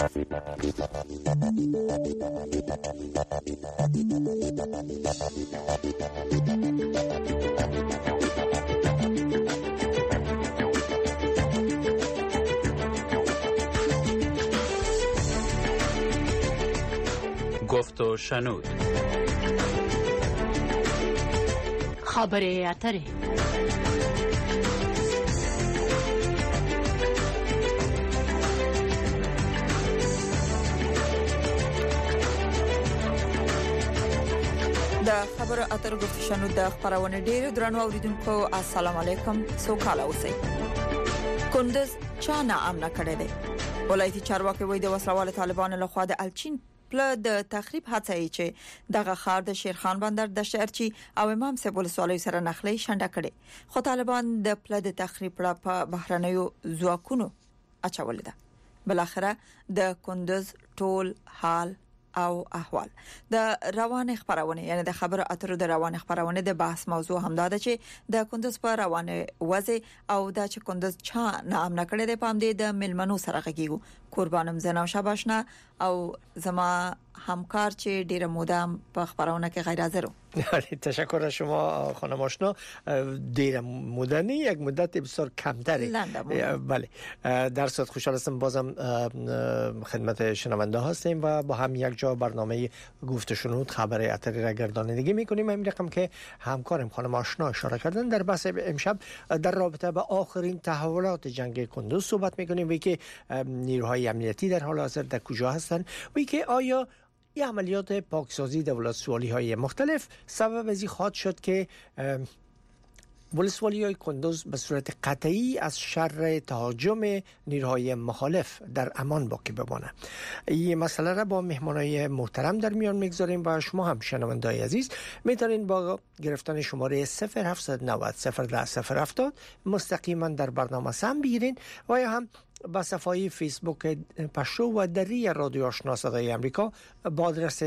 گفت و شنود. خبره اتره. د خبر اتر گفت شنو د خبرونه ډیر درنو اوریدونکو السلام علیکم سوکاله اوسئ. کندز چا نه امن کړی دی. ولایتي چارواکي وایي د وسلوال طالبانو لخوا د الچین پله د تخریب هڅه یې چې دغه خار د شیرخان بندر د شهرچی او امام صاحب ولسوالۍ سره نخلي شنډه کړي، خو طالبان د پله د تخریب په بهرنیو ځواکونو اچولې ده. بل اخره د کندز ټول حال او احوال د روان خبرونه، یعنی د خبر اترو د روان خبرونه د بحث موضوع همدا ده چې د کندز په روان وضع او د چې کندز چا نه امن کړي د پام دي د ملمنو سره غږیږو. قربانم زناو شاباشنا او زما همکار چې ډیره موده په خبرونه کې غیر حاضر. تشکر از شما خانم آشنا. دیر مدنی یک مدت بسیار کمتری. بله در صورت خوشحال هستم بازم خدمت شنونده هستیم و با هم یک جا برنامه گفت و شنود خبر اتری را گردانندگی میکنیم. همین رقم که همکارم خانم آشنا اشاره کردن در بحث امشب در رابطه با آخرین تحولات جنگ کندوز صحبت میکنیم و که نیروهای امنیتی در حال حاضر در کجا هستند و که آیا این عملیات پاکسازی در ولسوالی‌های مختلف سبب از این خواهد شد که ولسوالی‌های کندوز به صورت قطعی از شر تهاجم نیروهای مخالف در امان باقی بمانه. این مسئله را با مهمانای محترم در میان میگذاریم و شما هم شنونده‌های عزیز میتونین با گرفتن شماره 0790 010 مستقیما در برنامه سهم بگیرین و یا هم با صفحه فیسبوک پشتو و دری رادیو آشنا صدای امریکا با آدرس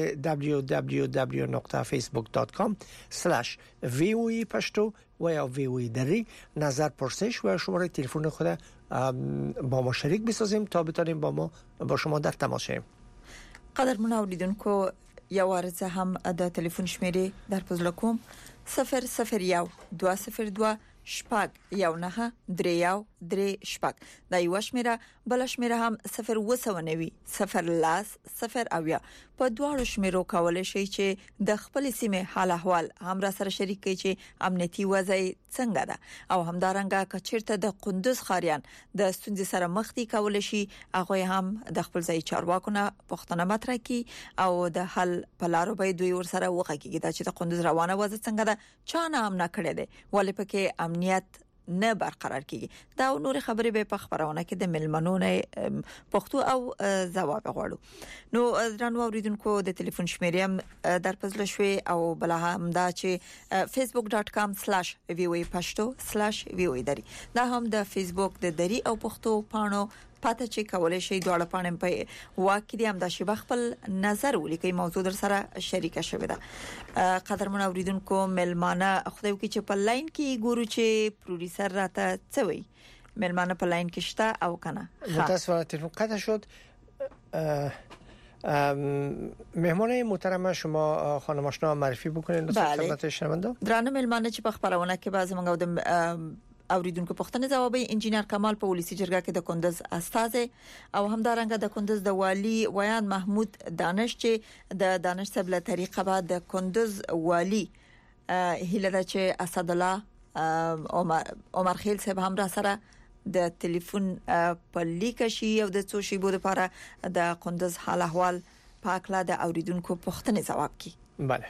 www.facebook.com/voe پشتو و یا voe دری نظر پرسش و شماره تلفن خود با ما شریک بسازیم تا بتونیم با شما در تماس شیم. قدرمن اوریدونکو یو ورځ هم د تلیفون شمیرې در پزله کوم 001 202 شپږ یو نه دریو درې شپږ دا یو شمیره. بل شمیره هم 090 0 اویا په دواړو شمیرو کولای شي چې د خپل سیمه حال احوال هم را سره شریک کړي چې امنیتي وضع څنګه ده او همدارنګه کچیرته د قندوز خاریان د ستونزې سره مخ دي کولای شي هغه هم د خپل ځای چارواکو نه پوښتنه مطرح کړي او د حل په لارو به دوی ور سره وغږیږي چې د قندوز روانه وضع څنګه ده، چا نه امن کړي دي، ولې پکې امنیت نه برقرار کیږي. دا نور خبرې به په خبرونه کې د ملمنونه پښتو او جواب غواړو. نو درنو اوریدونکو د ټلیفون شمیرې هم در پزله شوي او بل هم دا چې facebook.com/voe pashto/voe دری دا هم د فیسبوک د دری او پښتو پاڼو پته چې کولای شي دواړه پاڼې په واکې هم د شی خپل نظر ولیکي موضوع در سره شریک شوه ده. قدرمن اوریدونکو ملمانه خدای وکړي چې په لاین کې ګورو چې پروډوسر راته څه وایي. ملمانه په لاین کې شته او کنه؟ متاسفانه تلفن قطع شد. مهمان محترم شما خانم آشنا معرفی بکنید خدمت شنونده. درانه ملمانه چې په خبرونه کې بعض موږ د اوریدونکو پښتنه جواب انجینر کمال په ولسی جرګه کې د کندز استاد او همدارنګه د کندز د والی ویان محمود دانش چې د دانش صاحب له طریقه بعد د کندز والی هیله ده چې اسد الله عمر خیل صاحب هم را سره د ټلیفون په لیک شي او د څو شی بده لپاره د کندز حال احوال پاکلا د اوریدونکو پښتنه جواب کی. بله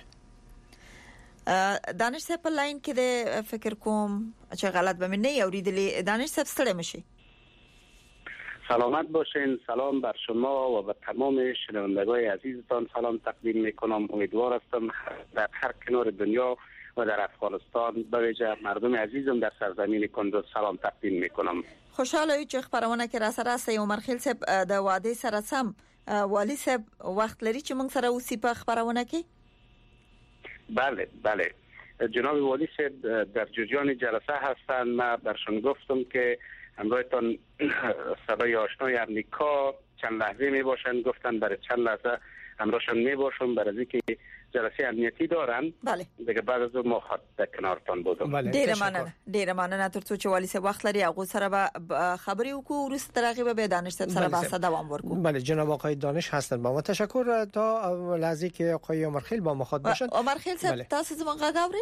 دانش صاحب په لاین کې د فکر کوم چې غلط به نه اوریدلی. دانش صاحب ستړي مشي. سلامت باشین. سلام بر شما و به تمام شنوندگان عزیزتان سلام تقدیم میکنم. امیدوار هستم در هر کنار دنیا و در افغانستان به ویژه مردم عزیزم در سرزمین کندوز سلام تقدیم میکنم. خوشحاله چې خبرونه کې را سره سي عمر خیل صاحب د وعده سره سم والی صاحب وخت لري چې موږ سره اوسې په خبرونه کې. بله جناب والی صاحب در جریان جلسه هستند. من برشون گفتم که همراهتان صدای آشنای امریکا چند لحظه می باشن، گفتن برای چند لحظه همراهشان می باشم برای اینکه جلسه امنیتی دارن. بله دیگه بعد از اون ما در کنارتان بودم. بله. ډیر مننه تر څو چې والی سه وخت لري هغه سره به خبري وکړو ورسته ترغیب به دانش سره بحث دوام ورکو. بله جناب آقای دانش هستند با ما. تشکر تا لحظه که آقای عمرخیل با ما خود باشن. عمرخیل صاحب تاسو زما غاوري؟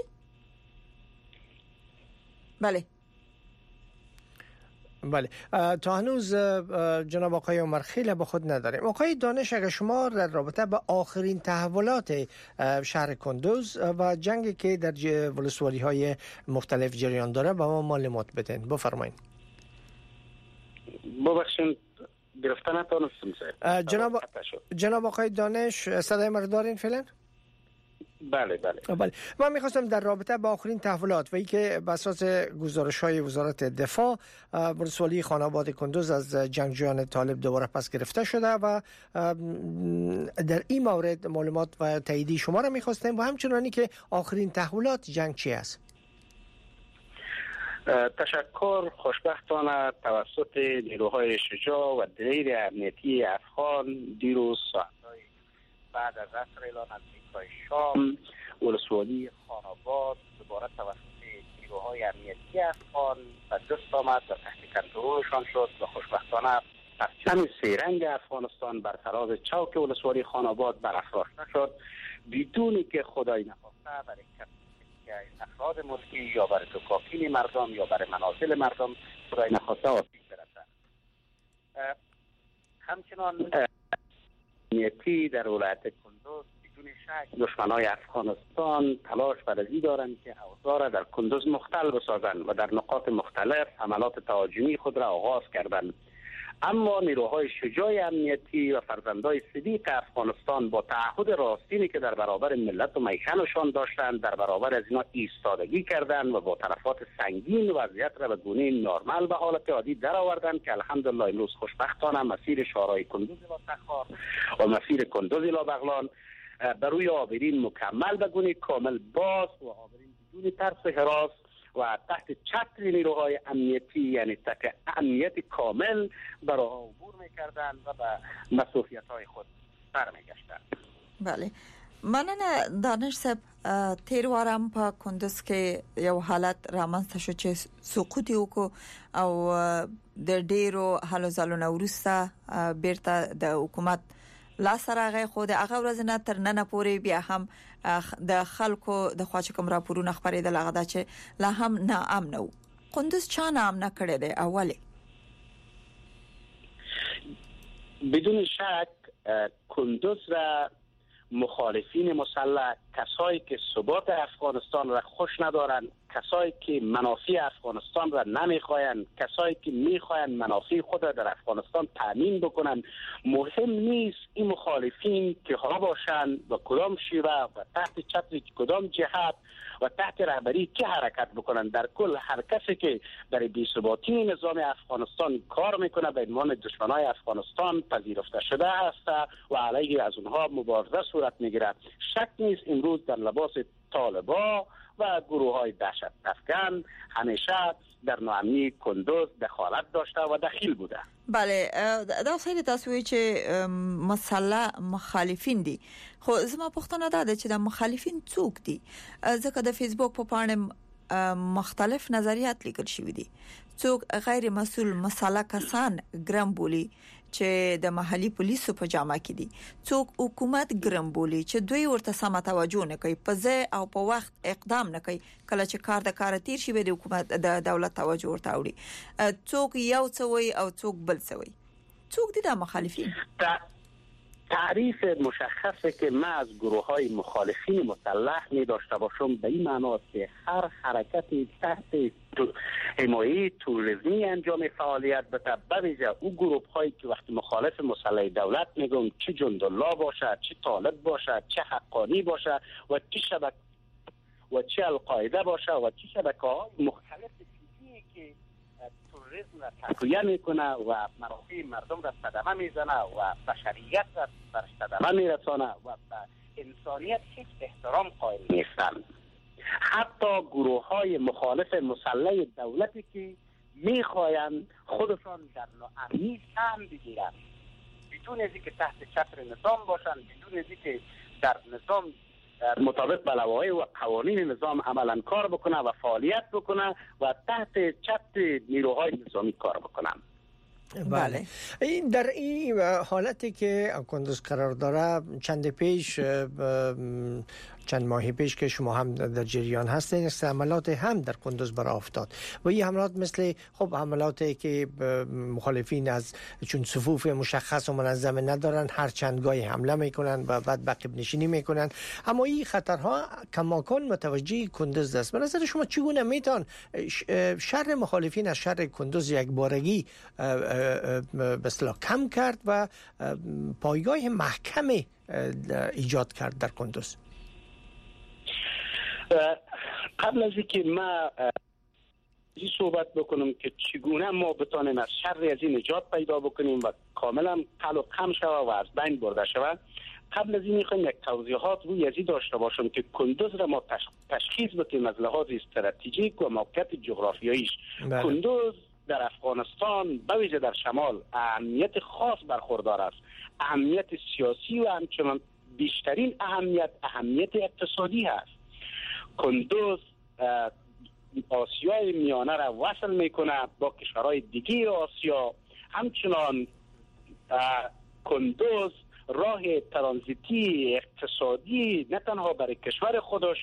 بله بله تا هنوز جناب آقای عمرخیل با خود نداریم. آقای دانش اگر شما در رابطه با آخرین تحولات شهر کندوز و جنگی که در ولسوالی های مختلف جریان داره با ما معلومات بدین بفرمایید. ببخشید گرفتن نتونستم جناب آقای دانش صدای ما دارین فعلا؟ بله. من می‌خواستم در رابطه با آخرین تحولات و اینکه بر اساس گزارش‌های وزارت دفاع ولسوالی خاناباد کندوز از جنگجویان طالب دوباره پس گرفته شده و در این مورد معلومات و تاییدی شما را می‌خواستیم و همچنانی که آخرین تحولات جنگ چی است. تشکر. خوشبختانه توسط نیروهای شجاع و دلیر امنیتی افغان دیروز ساعت‌های بعد از عصر اعلان از شام ولسوالی خاناباد دوباره توسط نیروهای امنیتی افغان و دست آمد و تحت کنترلشان شد و خوشبختانه پرچم سه‌رنگ افغانستان بر فراز چوک ولسوالی خاناباد برافراشته شد بدون که خدای نخواسته برای افراد ملکی یا برای سکاکین مردم یا برای منازل مردم خدای نخواسته آسیب برسد. همچنان امنیتی در ولایت کندوز بدون شک دشمنان افغانستان تلاش برای دارند که اوضاع را در کندوز مختل بسازند و در نقاط مختلف حملات تهاجمی خود را آغاز کردند. اما نیروهای شجاع امنیتی و فرزندای صدیق افغانستان با تعهد راستینی که در برابر ملت و میهنشان داشتند در برابر از اینا ایستادگی کردند و با تلفات سنگین وضعیت را به گونه نرمال به حالت عادی درآوردند که الحمدلله امروز خوشبختانه مسیر شهرهای کندوز الی تخار و مسیر کندوز الی بغلان بر روی آبرین مکمل به گونه کامل باز و آبرین بدون ترس و هراس و تحت چتر نیروهای امنیتی یعنی تحت امنیت کامل برای عبور میکردند و به مسئولیت‌های خود برمیگشتند. بله مننه دانش صاحب. تیر وارم په کندوز کې یو حالت رامنځته شو چې سقوط وکړو او د ډیرو هلو ځلونو وروسته بیرته د حکومت لاس راغی خو د هغه ورځ نه تر نن پورې بیا هم د خلکو د خواچ کوم راپورونه خبرېدل هغه دا چې لا هم ناامن وو. کندوز چا ناامن کړی دی اوله؟ بدون شک کندوز را مخالفین مسلح، کسایی که ثبات افغانستان را خوش ندارند، کسایی که منافع افغانستان را نمیخواین، کسایی که میخواین منافع خود را در افغانستان تامین بکنن، مهم نیست این مخالفین که ها باشند و کدام شیوه و تحت چتر کدام جهت و تحت رهبری که حرکت بکنن. در کل هر کسی که برای بی‌ثباتی نظام افغانستان کار میکنه به عنوان دشمنای افغانستان پذیرفته شده است و علیه از اونها مبارزه صورت میگیرد. شک نیست امروز در لباس طالبا و گروه‌های دهشت افکن همیشه در ناامنی کندوز دخالت داشته و دخیل بوده. بله دا خیلی تاسو چې مسله مخالفین دي خو زما پوښتنه ده چې د مخالفین څوک دي؟ ځکه د فیسبوک په پاڼه مختلف نظریات لیکل شوی دي. څوک غیر مسؤل مسله کسان ګرام بولی چې د محلي پولیسو په جامه کې دي، څوک حکومت ګرام بولی چې دوی ورته سم توجه نه کوي، په ځای او په وخت اقدام نه کوي، کله چې کار د کار تیر شي به د حکومت د دولت توجه ورته وړي. څوک یو څوي او څوک بل څوي. څوک دي د مخالفین؟ تعریف مشخصه که من از گروه‌های مخالفین مسلح می داشته باشم به این معناست که هر حرکتی تحت حمایه توریسمی انجام فعالیت بده، بویژه او گروه‌هایی که وقتی مخالف مسلح دولت میگم چه جندالله باشه، چه طالب باشه، چه حقانی باشه و چه القاعده باشه و چه شبکه‌های مختلف چیزی که تروریسم را تقویه میکنه و منافع مردم را صدمه میزنه و بشریت را بر صدمه میرسانه و به انسانیت هیچ احترام قائل نیستند. حتی گروه‌های مخالف مسلح دولتی که میخواین خودشان در ناامنی سهم بگیرند بدون از اینکه تحت چتر نظام باشند، بدون از اینکه در نظام مطابق با لوایح و قوانین نظام عملا کار بکنه و فعالیت بکنه و تحت چتر نیروهای نظامی کار بکنن. بله. این در این حالتی که کندوز قرار داره، چند ماه پیش که شما هم در جریان هستین، حملات هم در کندوز برآ افتاد و این حملات مثل حملاتی که مخالفین از چون صفوف مشخص و منظم ندارن هر چند گاهی حمله میکنن و بعد عقب نشینی میکنن، اما این خطرها کماکان متوجه کندوز است. به نظر شما چگونه میتون شر مخالفین از شر کندوز یک بارگی به اصطلاح کم کرد و پایگاه محکم ایجاد کرد در کندوز؟ قبل از اینکه ما این صحبت بکنم که چگونه ما بتانیم از شر از این نجات پیدا بکنیم و کاملا قل و خم شود و از بین برده شود، قبل از این میخوایم یک توضیحات روی ازی داشته باشم که کندوز را ما تشخیص بدیم از لحاظ استراتژیک و موقعیت جغرافیاییش. کندوز در افغانستان به ویژه در شمال اهمیت خاص برخوردار است. اهمیت سیاسی و همچنان بیشترین اهمیت اقتصادی هست. کندوز آسیای میانه را وصل میکنه با کشورهای دیگه آسیا. همچنان کندوز راه ترانزیتی اقتصادی نه تنها برای کشور خودش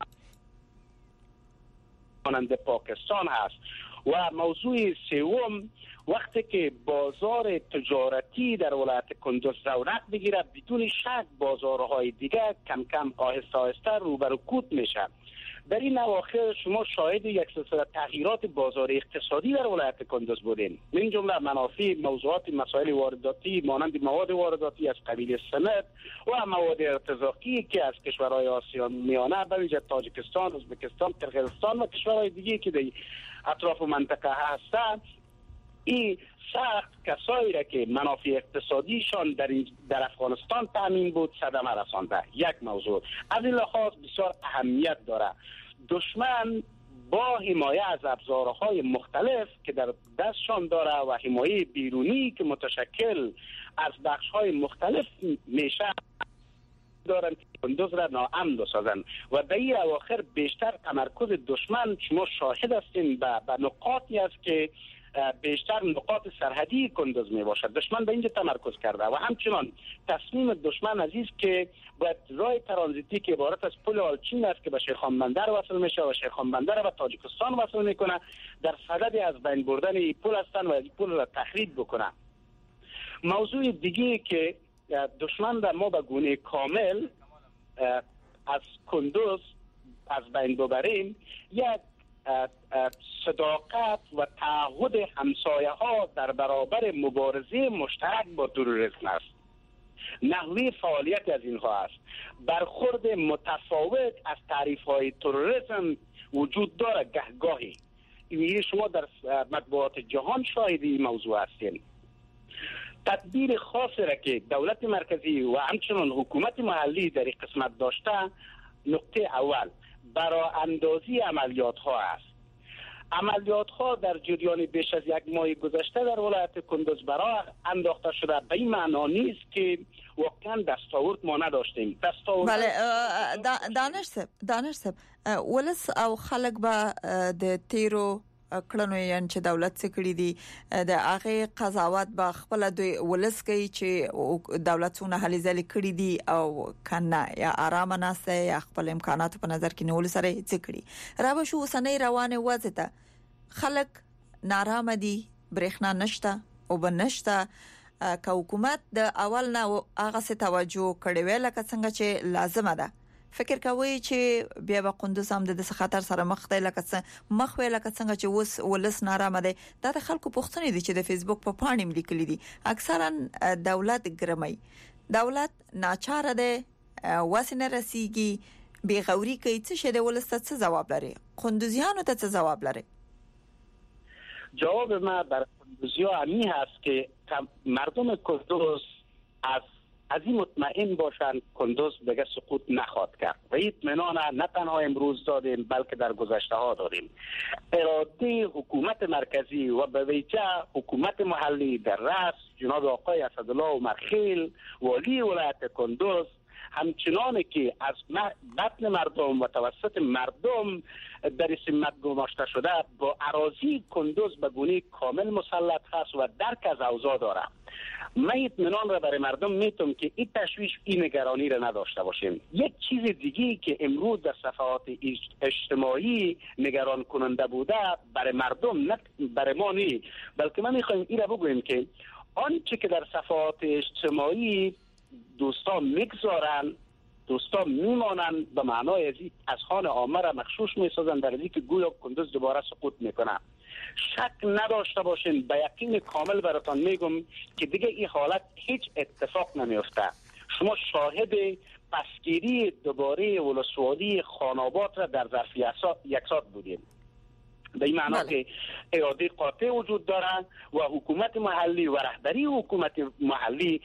مانند پاکستان هست. و موضوع سوم، وقتی که بازار تجارتی در ولایت کندوز رونق بگیره، بدون شک بازارهای دیگه کم کم آهسته آهسته رو به رکود میشه. در این اواخر شما شاهد یک سلسله تغییرات بازار اقتصادی در ولایت کندوز بودین، من جمله منافع موضوعات مسائل وارداتی مانند مواد وارداتی از قبیل سمت و مواد ارتزاقی که از کشورهای آسیا میانه به ویژه تاجیکستان، ازبکستان، قرقیزستان و کشورهای دیگه که در اطراف منطقه هستند، این سخت کسایی را که منافع اقتصادیشان در افغانستان تامین بود صدمه رسانده. یک موضوع از این لحاظ بسیار اهمیت داره. دشمن با حمایه از ابزارهای مختلف که در دستشان داره و حمایه بیرونی که متشکل از بخش‌های مختلف میشه دارن که کندوز را ناامن بسازن و در این اواخر بیشتر تمرکز دشمن شما شاهد هستین به نقاطی است که بیشتر نقاط سرحدی کندوز می باشد. دشمن به اینجا تمرکز کرده و همچنان تصمیم دشمن عزیز که باید راه ترانزیتی که عبارت از پل آلچین است که به شیرخان بندر وصل میشه و شیرخان بندر به تاجیکستان وصل میکنه، در صدد از بین بردن این پل هستن و این پل را تخریب بکنه. موضوع دیگه که دشمن در ما به گونه کامل از کندوز از بین ببریم، یک صداقت و تعهد همسایه ها در برابر مبارزه مشترک با تروریسم است. نحوه فعالیت از اینها است. برخورد متفاوت از تعریف های تروریسم وجود داره گهگاهی. این شما در مطبوعات جهان شاهد این موضوع هستین. تدبیر خاصی را که دولت مرکزی و همچنان حکومت محلی در این قسمت داشته، نقطه اول برای اندازی عملیات ها است. عملیات ها در جریان بیش از یک ماه گذشته در ولایت کندوز برای انداخته شده. به این معنا نیست که واقعا دستاورد ما نداشتیم. بله دانش صاحب ولس او خلق به د تیرو کړنو یان چې دولت څخه کړی دي د هغه قضاوت به خپل دوی ولس کوي چې دولتونه هلي ځلې کړی دي او کنه یا آرام ناسته یا خپل امکانات په نظر کې نیول سره څه کړی راو شو سنې روانه وځه خلک نارامه دي، برېښنا نشته او بنشته که حکومت د اول نه هغه څه توجه کړي وی لکه څنګه چې لازمه ده. فکر کوي چې بیا به کندوز هم د خطر سره مخ دی لکه څنګه چې وس ولس نارامه دی. دا د خلکو پوښتنې دي چې د فیسبوک په پاڼې ملي دي. اکثرا دولت ګرمي، دولت ناچاره دی، واسنه رسیږي، بیغوري کوي. څه شه د ولس ته جواب لري؟ کندوزیانو ته څه جواب لري؟ جواب ما بر کندوزیا همین هست که مردم کندوز از از این مطمئن باشند کندوز دیگه سقوط نخواهد کرد و این اطمینان نه تنها امروز دادیم بلکه در گذشته ها داریم. اراده حکومت مرکزی و به ویژه حکومت محلی در رأس جناب آقای اسدالله عمرخیل والی ولایت کندوز همچنان که از بطن مردم و توسط مردم در سمت گماشته شده با اراضی کندوز به گونه کامل مسلط هست و درک از اوضاع داره. من اطمینان را برای مردم میتونم که این تشویش این نگرانی را نداشته باشیم. یک چیز دیگه که امروز در صفحات اجتماعی نگران کننده بوده برای مردم نه برای ما نی، بلکه من میخوایم این را بگویم که آنچه که در صفحات اجتماعی دوستان میگذارن دوستان میمانن به معنای از خان عامه را مخشوش میسازن در اینکه گویا کندوز دوباره سقوط میکنه. شک نداشته باشین، به یقین کامل براتان میگم که دیگه این حالت هیچ اتفاق نمیفته. شما شاهد پسگیری دوباره ولسوالی خاناباد را در ظرف یک ساعت بودیم. به این معنا که اراده قاطع وجود دارند و حکومت محلی و رهبری حکومت محلی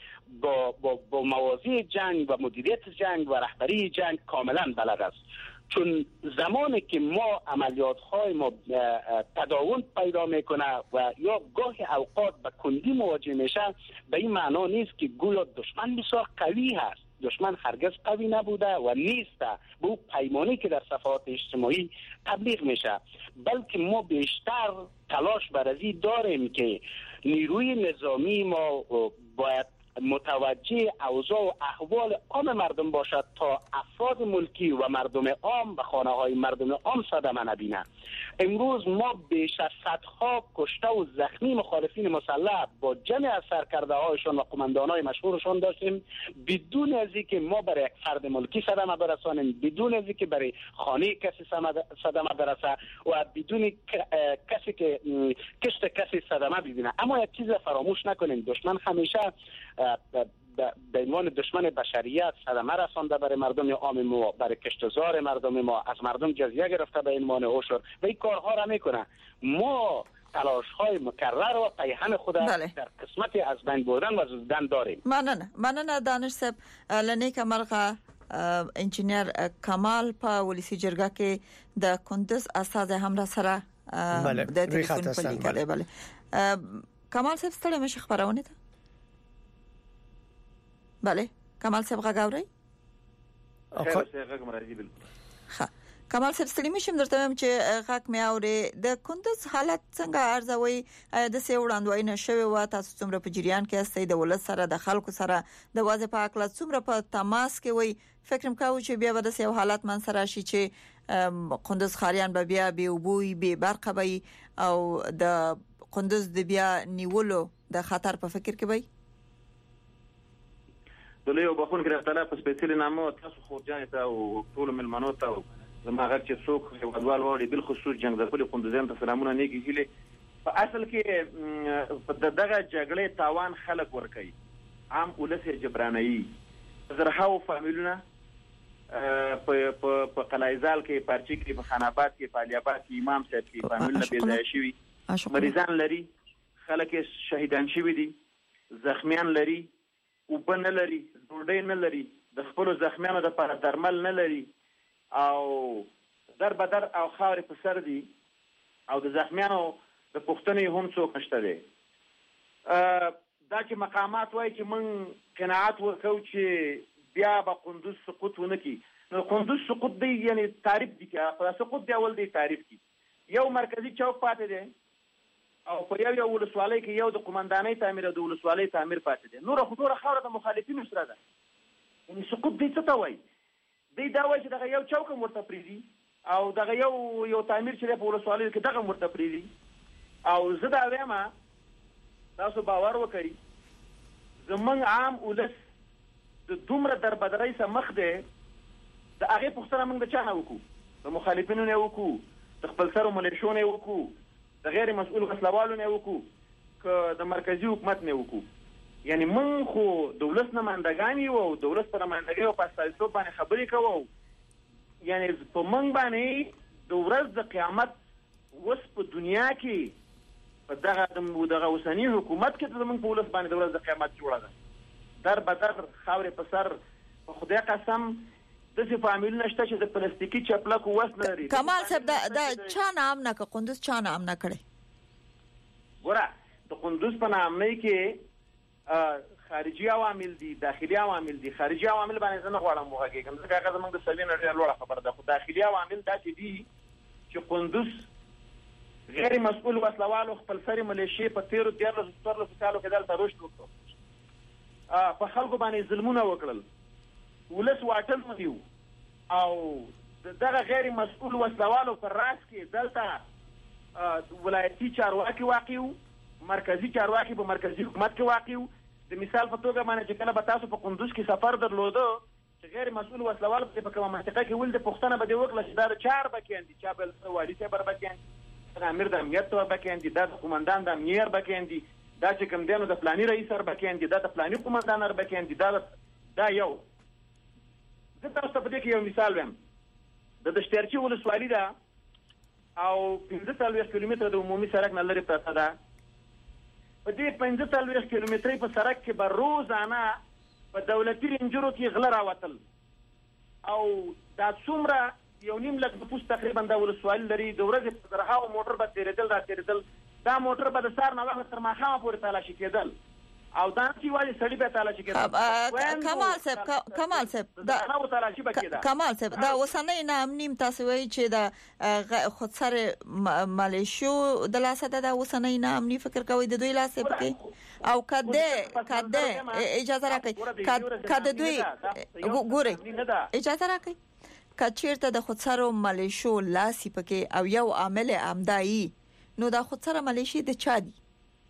با مواضع جنگ و مدیریت جنگ و رهبری جنگ کاملا بلد است. چون زمانی که ما عملیات‌های ما تداوم پیدا میکنه و یا گاه اوقات به کندی مواجه میشه، به این معنا نیست که گویا دشمن بسیار قوی هست. دشمن هرگز قوی نبوده و نیست به اون پیمانی که در صفحات اجتماعی تبلیغ میشه، بلکه ما بیشتر تلاش برازی داریم که نیروی نظامی ما باید متوجه اوضاع و احوال عام مردم باشد تا افراد ملکی و مردم عام و خانه های مردم عام صدمه نبینند. امروز ما بیش از صدها کشته و زخمی مخالفین مسلح با جمع از سرکرده هایشان و قماندان های مشهورشان داشتیم، بدون از اینکه ما برای یک فرد ملکی صدمه برسانیم، بدون از اینکه برای خانه کسی صدمه برسه و بدون کسی که کشت کسی صدمه ببینه. اما یک چیز فراموش نکنیم، دشمن همیشه به عنوان دشمن بشریت صدمه رسانده برای مردم عام ما، برای کشتزار مردم ما، از مردم جزیه گرفته به عنوان عشر و این کارها را میکنه. ما تلاش های مکرر و پیهن خود در قسمت از بین بردن و زدن داریم. مننه دانش صاحب. لنیک مرغه انجینیر کمال په ولسی جرګه کې د کندز استاد هم را سره د تلیفون په لیکه. بله کمال صاحب ستړي مشه خبرونه ده. بله کمال صاحب غاوري خیر غږ مرادي بالکل. ها کمال صاحب ستړي مشم درته وایم چې غږ مې اوري. د کندز حالت څنګه ارزوي؟ د سې وړاندوي نشوي و تاسو څومره په جریان کې استئ د ولادت سره د خلکو سره د واځ په اکل څومره په تماس کې وي؟ فکرم کاوه چې بیا به د سې حالت من سره شي چې کندز خاریان به بیا به وبوي به برقه وي او د کندز د بیا نیولو د خطر په فکر کې وي. دلته وبخون کې تعالی په سپیشل نامو تاسو خورجان ته او ټول ملمنو ته زما غږ چې څوک هیوادوال وړي بل خصوص جنگ د خپل کندوزیان ته سلامونه نه کیږي. په اصل کې دغه جګړې تاوان خلک ور کوي، عام ولس جبرانایي زرهاو فامیلونه په قلایزال کې پارچی کې په خاناباد کې په الیاباد کې امام صاحب کې فامیلونه بيځای شوي، مریضان لري، خلک شهیدان شوي دي، زخمیان لري، وبن لري، ډوډۍ نه لري، د خپل زخمیانو لپاره درمل نه لري او در بدر او خاورې په سر دي او د زخمیانو د پښتنې هم څوک نشته دی. دا چې مقامات وایي چې من قناعت ورکو چې بیا به کندوز سقوط ونه کی، نو کندوز سقوط دی یعنی تعریف دی که سقوط دی اول دی تعریف کی. یو مرکزی چوک پاتې دی او په یو ولسوالۍ کې یو د قماندانۍ تعمیر او د ولسوالۍ تعمیر پاتې دی، نور خو خاوره د مخالفینو سره ده. یعنی سقوط دی څه ته وایي؟ دی دا وایي چې دغه یو چوک هم ورته پرېږدي او دغه یو تعمیر چې دی په ولسوالۍ کې دغه هم ورته پرېږدي. او زه دا وایم تاسو باور وکړئ زمونږ عام ولس د دومره دربدرۍ سره مخ دی، د هغې پوښتنه موږ د چا نه وکړو؟ د مخالفینو نه وکړو، د خپل سرو ملیشو نه وکړو، د غیر مسؤل وسلوالو نه وکړو، که د مرکزي حکومت نه وکړو. یعنی من خو د ولس نمایندګان یو او د ولس په نمایندګۍ او په استازیتوب باندې خبرې کوو. یعنی په موږ باندې د ورځ د قیامت اوس په دنیا کې په دغه اوسني حکومت کې زموږ په ولس باندې د ورځ د قیامت جوړه ده. در بدر خاورې په سر په خدای قسم داسې فامیلونه شته چې د پلاستیکي چپلکو وس نه لري. کمال صاحب دا چا نام نه که قندوز چا نام نه کړي؟ ګوره د قندوز په نامه کې خارجي عوامل دي، داخلي عوامل دي. خارجي عوامل باندې زه نه غواړم وغږېږم ځکه هغه زموږ د سوي نه ډېره لوړه خبره ده، خو داخلي عوامل داسې دي چې قندوز غیر مسؤل وسلوالو خپل سري ملیشې په تیرو 14 کالو کې دلته رشد وکړ، په خلکو باندې ظلمونه وکړل، ولس واټن ونیو، او دغه غیر مسؤل وسلوالو پر راس کې دلته ولایتي چارواکي واقع وو، مرکزی چارواکي په مرکزی حکومت کې واقع وو. د مثال په توګه باندې چې کله به تاسو په قندوز کې سفر درلوده چې غیر مسؤل وسلوال په کومه منطقه کې ولده پښتنه به دی وکړه چې دا د چار بکیان دي، چا بل والی ته بر بکیان دي، امیر د امنیت ته بکیان دي، دا قومندان د امنیت بکیان دي، دا چې کوم دینو د پلاني رئیس سره بکیان دي، دا د پلاني قومندان سره بکیان دي. دا یو زه تاسو ته په دې کې یو مثال وایم. د دشترچی ولسوالي ده او 45 کیلومتره د عمومي سړک نه لري پرته ده. په دې 45 کیلومترۍ په سړک کې به روزانه په دولتي رینجرو کې غله راوتل، او دا څومره 1.5 لک نفوس تقریبا د ولسوالي لري. د ورځې په زرهاو موټر به تېرېدل، دا موټر به د سهار نه وخت تر ماښامه پورې تالاشي کېدل، او دا چې وایي سړي به تالاشي کېدل. کمال صاحب دا اوسنۍ نامنیم تاسو وایي چې د خودسر ملیشو د لاسه د اوسنۍ نامنی فکر کوي د دوی لاسه پکې، او کده اجازه راکړئ کده دوی ګوري اجازه راکړئ کچیرته د خودسر ملیشو لاسي پکې او یو عامل امدایي، نو د خودسر ملیشي د چا دي؟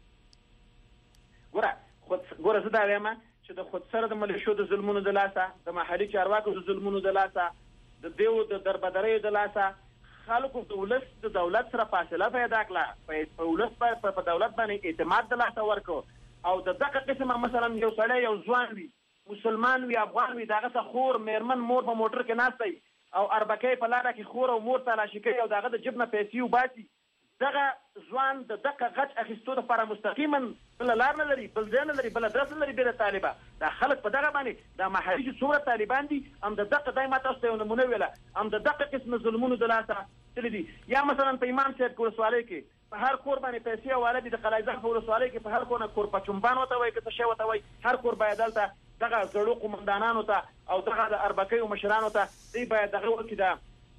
ګوره زه دا وایم چې د خودسر د ملیشو د ظلمونو د لاسه، د محلي چارواکو د ظلمونو د لاسه، د دیو د دربدریو د لاسه خلکو د ولس د دولت سره فاصله پیدا کړه، په ولس په دولت باندې اعتماد د لاسه ورکو، او د دغه قسمه مثلا یو سړی یو ځوان وي، مسلمان وي، افغان وي، دغه څه خور میرمن مور په موټر کې ناست او اربکې په لاره کې خور او مور تلاشي کوي او دغه د جیب نه پیسې وباسي، دغه ځوان د دغه غچ اخیستو لپاره مستقیما بل لار نه لري، بل ځای نه لري، بل ادرس نه لري، بل طالبه. دا خلک په دغه باندې د محلي چې څومره طالبان دي هم د دغه دایمه تاسو ته نمونه ویله هم د دغه قسم ظلمونو د لاسه تللی دي. یا مثلا په امام صاحب ولسوالۍ کې په هر کور باندې پیسې او والدي د قلایزه په ولسوالۍ کې په هر کور نه کور پچومبان وته وای که څه شی وته وای، هر کور باید دلته دغه زړو قومندانانو ته او دغه د اربکیو مشرانو ته دی باید دغه وکړي دا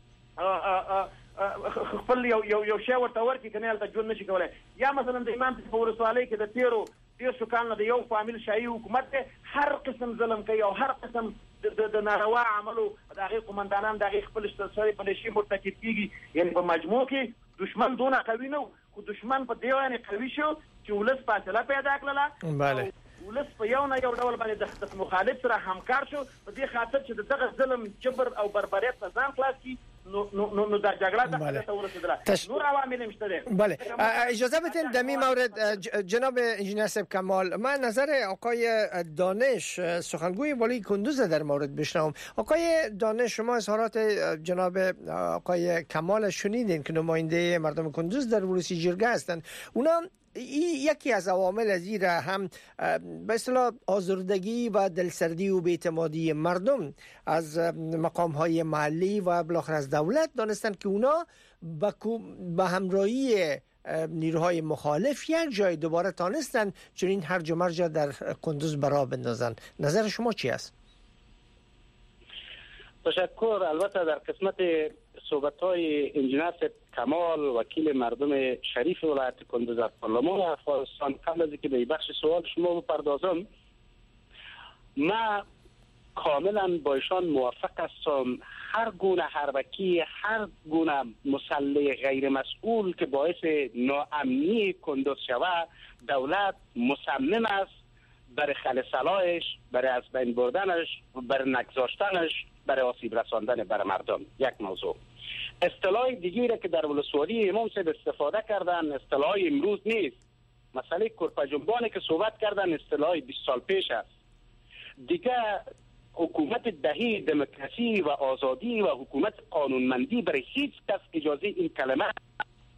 خپل یو شی ورته ورکړي، کنه هلته ژوند نشي کولی. یا مثلا د امام په ولسوالۍ کې د 13 کال د یو فامیل شاهي حکومت دی، هر قسم ظلم کوي او هر قسم د ناروا عملو د هغې قومندانان د هغې خپل سرې پلیشي مرتکب کېږي. یعنې په مجموع کې دشمن دونه قوي نه و، خو دشمن په دې باندې قوي شو چې ولس فاصله پیدا کړله، ولس په یو نه یو ډول باندې د مخالف سره همکار شو په دې خاطر چې دغه ظلم، جبر او بربریت نه ځان خلاص کړي. نو دا جګړه ته ورسېدله. نور عوامل هم شته دي. بله اجازه بدین در این مورد جناب انجینر صاحب کمال، من نظر آقای دانش سخنگوی والی کندوز در مورد بشنوم. آقای دانش، شما اظهارات جناب آقای کمال شنیدین که نماینده مردم کندوز در ورودی جرگه هستند. اونا یکی از عوامل زیر هم به اصطلاح آزردگی و دلسردی و بی‌اعتمادی مردم از مقام‌های محلی و بالاخره از دولت دانستند که اونا با همراهی نیروهای مخالف یک جای دوباره تانستن چنین هرج و مرج در کندوز برا بندازن. نظر شما چی است؟ تشکر. البته در قسمت صحبت‌های انجینر کمال وکیل مردم شریف ولایت کندوز در پارلمان افغانستان، قبل از اینکه به بخش سوال شما بپردازم، من کاملا با ایشان موافق هستم. هر گونه حربکی، هر گونه مسلح غیر مسئول که باعث ناامنی کندوز شود، دولت مصمم است برای خلسلایش، برای از بین بردنش، برای نگذاشتنش، برای آسیب رساندن بر مردم. یک موضوع. اصطلاح دیگری را که در ولسوالی امام صاحب استفاده کردن اصطلاح امروز نیست. مسئله کرپجنبانی که صحبت کردن اصطلاح 20 سال پیش است. دیگه حکومت دهی دموکراسی و آزادی و حکومت قانونمندی برای هیچ کس اجازه این کلمه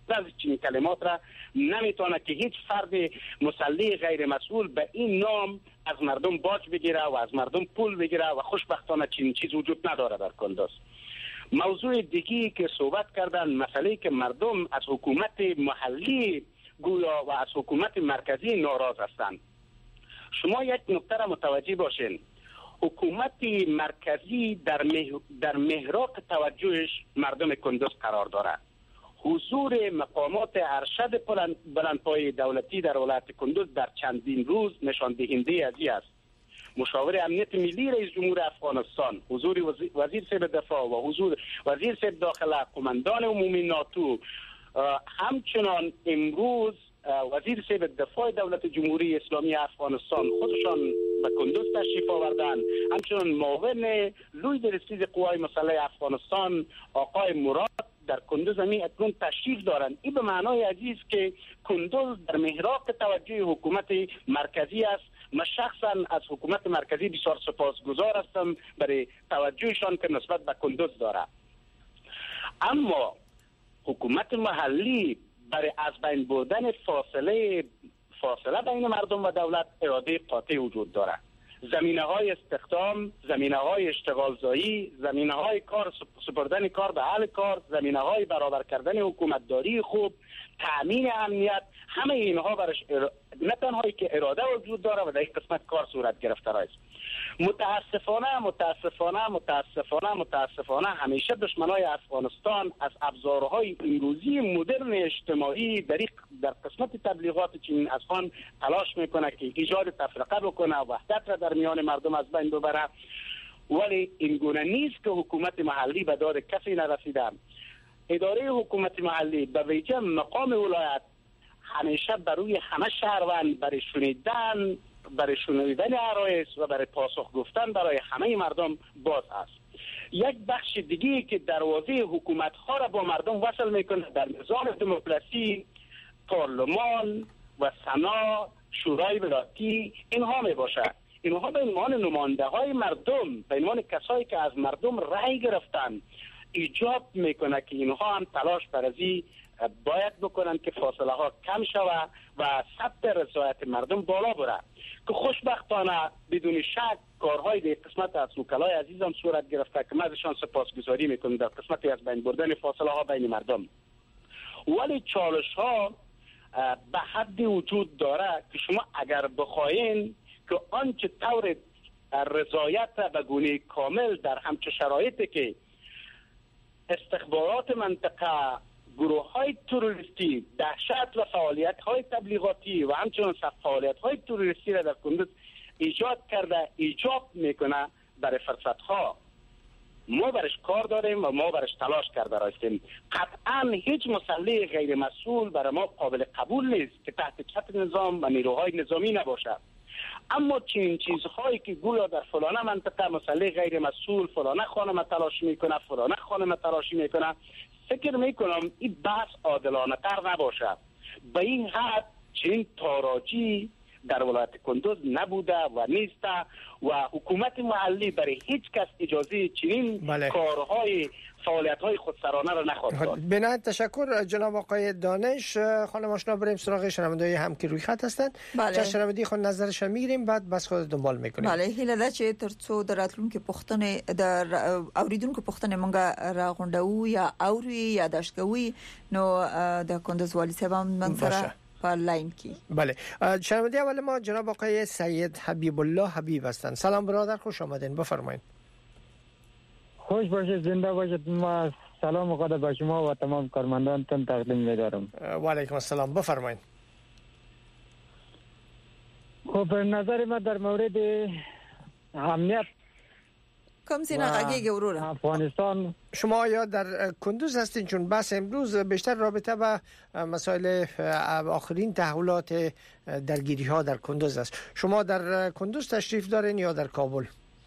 از چنین کلمات را نمیتونه که هیچ فرد مسلح غیر مسئول به این نام از مردم باج بگیره و از مردم پول بگیره و خوشبختانه چنین چیز وجود نداره در کندوز. موضوع دیگی که صحبت کردن مسئله که مردم از حکومت محلی گویا و از حکومت مرکزی ناراض هستند. شما یک نکته را متوجه باشین، حکومت مرکزی در محراق توجهش مردم کندوز قرار دارد. حضور مقامات ارشد بلندپایه دولتی در ولایت کندوز در چندین روز نشان دهنده از این است. مشاور امنیت ملی رئیس جمهور افغانستان، حضور وزیر صاحب دفاع و حضور وزیر صاحب داخله، قماندان عمومی ناتو، همچنان امروز وزیر صاحب دفاع دولت جمهوری اسلامی افغانستان خودشان به کندوز تشریف آوردن. همچنان معاون لوی درستیز قوای مسلح افغانستان آقای مراد در کندوز اکنون تشریف دارند. این به معنای عزیز که کندوز در محراق توجه حکومت مرکزی است. من شخصا از حکومت مرکزی بسیار سپاسگزار هستم برای توجهشان که نسبت به کندوز داره. اما حکومت محلی برای از بین بردن فاصله بین مردم و دولت اراده قاطع وجود دارد. زمینه های استخدام، زمینه های اشتغال زایی، زمینه های کار، سپردن کار به اهل کار، زمینه های برابر کردن حکومتداری خوب، تامین امنیت، همه اینها برش نه تنهایی که اراده وجود داره و در این قسمت کار صورت گرفته است. متاسفانه همیشه دشمنای افغانستان از ابزارهای امروزی مدرن اجتماعی در قسمت تبلیغات چنین افغان تلاش میکنه که ایجاد تفرقه بکنه، وحدت را در میان مردم از بین ببره، ولی این گونه نیست که حکومت محلی به داد کسی نرسیده. اداره حکومت محلی به ویژه مقام ولایت همیشه برای همه شهروند برای شنیدن عرایض و برای پاسخ گفتن برای همه مردم باز است. یک بخش دیگه که دروازه حکومت ها را با مردم وصل میکنه در نظام دموکراسی، پارلمان و سنا، شورای ولایتی، اینها می باشد. اینها به عنوان نماینده های مردم، به عنوان کسایی که از مردم رأی گرفتن، ایجاب میکنه که اینها هم تلاش برازی باید بکنن که فاصله ها کم شود و سطح رضایت مردم بالا بره. که خوشبختانه بدون شک کارهای در قسمت از وکلای عزیزم صورت گرفته که من ازشان سپاسگزاری میکنم در قسمت از بین بردن فاصله ها بین مردم. ولی چالش ها به حد وجود داره که شما اگر بخواین که آنچه طور رضایت به گونه کامل در همچه شرایطی که استخبارات منطقه، گروه های تروریستی، دهشت و فعالیت های تبلیغاتی و همچنان فعالیت های تروریستی را در کندوز ایجاد کرده، ایجاب میکنه برای فرصت ها. ما برش کار داریم و ما برش تلاش کرده هستیم. قطعا هیچ مسلح غیر مسئول برای ما قابل قبول نیست که تحت چتر نظام و نیروهای نظامی نباشد. اما چنین چیزهایی که گویا در فلانه منطقه مسلح غیر مسئول فلانه خانم تلاش میکنه، فلانه خانم تلاشی میکنه، فکر میکنم این بحث عادلانه تر نباشه. به این حد چنین تاراجی در ولایت کندوز نبوده و نیست و حکومت محلی برای هیچ کس اجازه چنین کارهای فعالیت‌های خودسرانه را نخواهد داد. به نهایت تشکر جناب آقای دانش. خانم آشنا بریم سراغ شنونده‌های هم که روی خط هستند. چه شنوندی خود نظرش میگیریم بعد بس خود دنبال میکنیم. بله هیله ده چې ترڅو دراتلونکو پښتنې در اوریدونکو پښتنې مونږه راغونډو یا اوري یا داشتګوي نو د کندوز والی صاحب من سره په لاین کې. بله شنونده اول ما جناب آقای سید حبیب الله حبیب هستند. سلام برادر، خوش آمدین، بفرمایید. خوش باشید، زنده باشید. ما سلام مقدم به شما و تمام کارمندانتون تقدیم می‌دارم. و علیکم السلام، بفرمایید. خب نظر ما در مورد امنیت کم سینه ورور افغانستان، شما یا در کندوز هستین؟ چون بس امروز بیشتر رابطه به مسائل آخرین تحولات درگیری ها در کندوز است. شما در کندوز تشریف دارین یا در کابل؟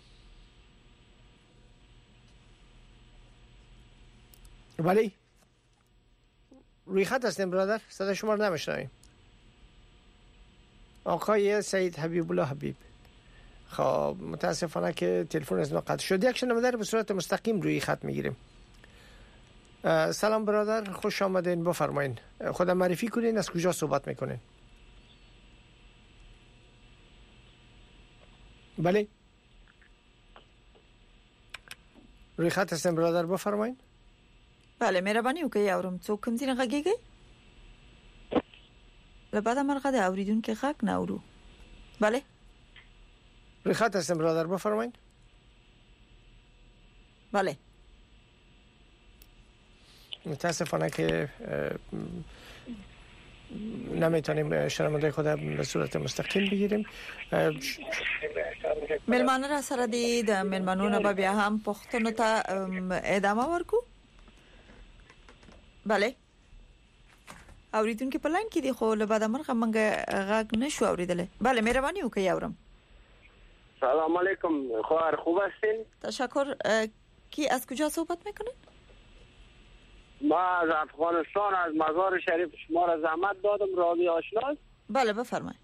ولی روی خط هستیم برادر، صدا شما رو نمیشنویم. آقای سید حبیب الله حبیب، خب متاسفانه که تلفن از ما قطع شد. یک شنونده رو به صورت مستقیم روی خط میگیریم. سلام برادر، خوش آمدین. بفرمایید خودم معرفی کنین، از کجا صحبت میکنین؟ بله روی خط هستم برادر، بفرمایید. بله مهرباني وکړئ اورم څوک کوم ځای غږیږي؟ لبعد مرغه د اوریدونکو غږ نه اورو. بله روی خط هستم برادر، بفرمایید. بله متاسفانه که نمیتونیم شنونده خود به صورت مستقیم بگیریم. ملمانه را سره دی د ملمنونو به بیا هم پښتنو ته ادامه ورکو. بله اوریدونکو په لاین کې دی خو له بعد مرغه منګه غږ نشو اوریدل. بله مهرباني وکړئ اورم. سلام علیکم، خواهر خوب هستین؟ تشکر. کی از کجا صحبت میکنید؟ ما از افغانستان، از مزار شریف شما را زحمت دادم رادیو آشنا. بله بفرمایید.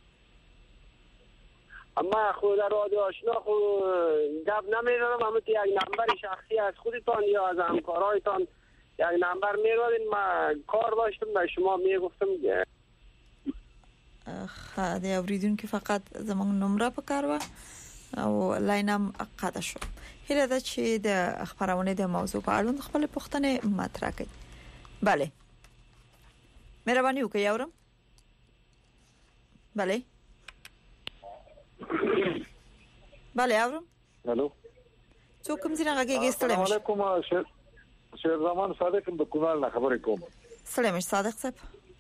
اما خود رادیو آشنا خود گپ نمی‌زنم، اما یک نمبر شخصی از خودتان یا از همکارایتان یک نمبر می‌دادین. ما کار داشتم به شما میگفتم خاله اوریدونکو فقط زمون نمره پکار و او لاینم قطع شو. هله دا چې د خبرونه د موضوع په اړه خپل پوښتنه مطرح کړي. بله مهرباني وکړئ اورم. بله بله اورم. الو څوک کوم ځای غږیږي؟ ستړي مشه. السلام علیکم، شیر زمان صادق د کونال نه خبرې کوم. سلام صادق صاحب.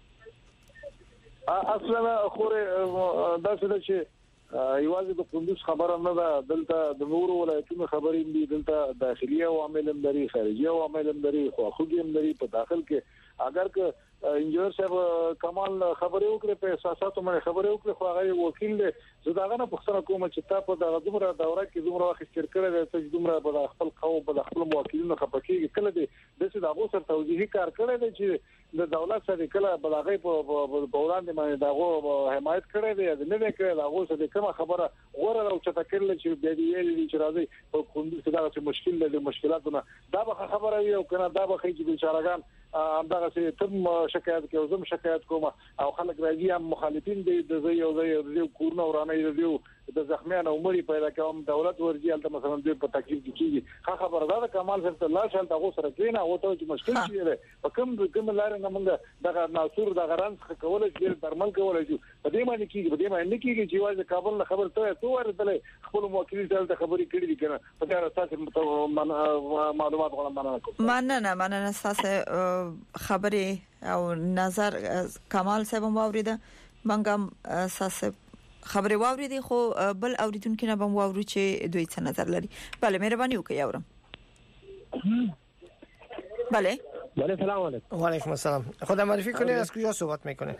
اصلا خوره داسې ده چې یوازې د کندوز خبره نه ده، دلته د نورو ولایتونو خبرې دي، دلته داخلي عوامل هم لري، خارجي عوامل هم لري، خواخوږي هم لري. په داخل کې اگر که انجنیر صاحب کمال خبرې وکړي، په احساساتو باندې خبرې وکړي، خو هغه وکیل دی. زه داغه نه پوښتنه کوم چې تاسو په دغه دومره دوره کې دومره وخت تیر کړی دی، چې دومره په خپل قوم په خپل موکلینو خپکیږي، کله دې د څه دغه سره توجیهي کار کړی دی چې د دولت سره کله بلغه په وړاندې باندې دغه حمایت کړی دی، نه دی کړی. دغه سره کومه خبره غوړه او چته کړل چې د دې ویلي چې راځي په کندوز کې دغه مشکل لري، مشکلاتونه دا به خبره وي او کنه دا به خې چې بیچارهګان همدغه چې تم شکایت کوي، زم شکایت کوم او خلک راځي هم مخالفین دي د یو کورونه ورانه دي د زخمیانو عمرې پیدا کوم. دولت ورځي البته مثلا د په تکلیف کیږي. خبره ده کمال صاحب الله شان تاسو سره کینا او ته چې مشکل شي په کوم لار نه موږ دغه ناصور د غران څخه کولای چې درمل کولای شو. په دې باندې کیږي، په دې باندې کیږي چې واځي کابل نه خبر ته ورته خپل موکلین ته خبرې کړې دي کنه. په دا اساس معلومات غواړم مننه تاسو خبرې او نظر کمال صاحب واوریده. منګم اساس خبرې واوریدي خو بل اوریدونکو نه بم واورو چې دوی څه نظر لري. بله مهرباني وکړئ اورم. بله سلام علیکم. و علیکم السلام. خودم معرفی کنید، از کجا صحبت میکنید؟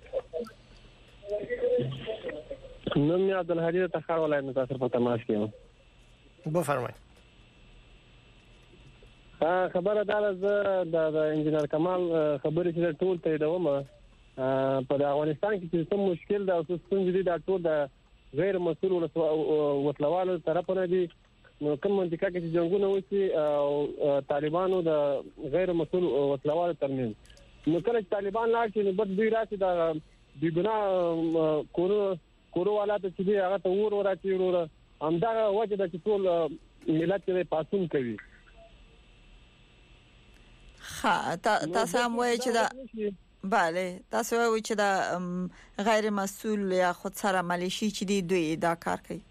نوم عبدالهادی د تخار ولایت نه تاسو په تماس کې. بفرمایئ. خبره دا ده د انجنیر کمال خبرې چې ټول ته دومره په افغانستان کې چې کوم مشکل دا اوس څنګه دا ټول د غیر مسؤل وسلوالو طرفونه دي. نو کوم منطقه کې چې جنگونه وشي او طالبانو د غیر مسؤل وسلوالو ترمنځ، نو کله چې طالبان لاړ شي نو بد دوی راشي دا بي بنا کورو والا ته چې هغه ته وراتي وروره همدا وجه د ټول ملت کې پاسون کوي. تاسو هم وایي چې دا بله تاسو وایي چې دا غیر مسؤل یا خود سره ملیشي چې دوی دا کار کوي.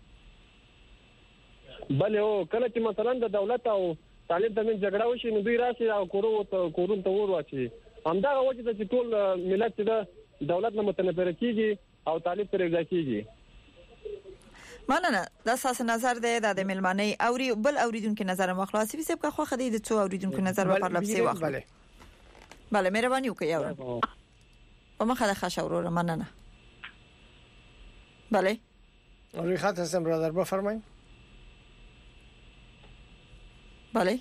بله او کله چې مثلا د دولت او طالب ترمنځ جګړه وشي نو دوی راشي او کورون ته ورواچي. همدا وجه د ټول ملت د دولت نه متنفر کیږي او طالب پر ځای کیږي. مننه دا اساس نظر دی د ملمنۍ او بل اوریدونکو نظر مخلاصي سیب که خو خدای د څو اوریدونکو نظر په پرلپسې واخلي. بله مهرباني وکړئ اورم. په مخه د خاص اورور مننه. بله روی خط هستم برادر، بفرمایید. بله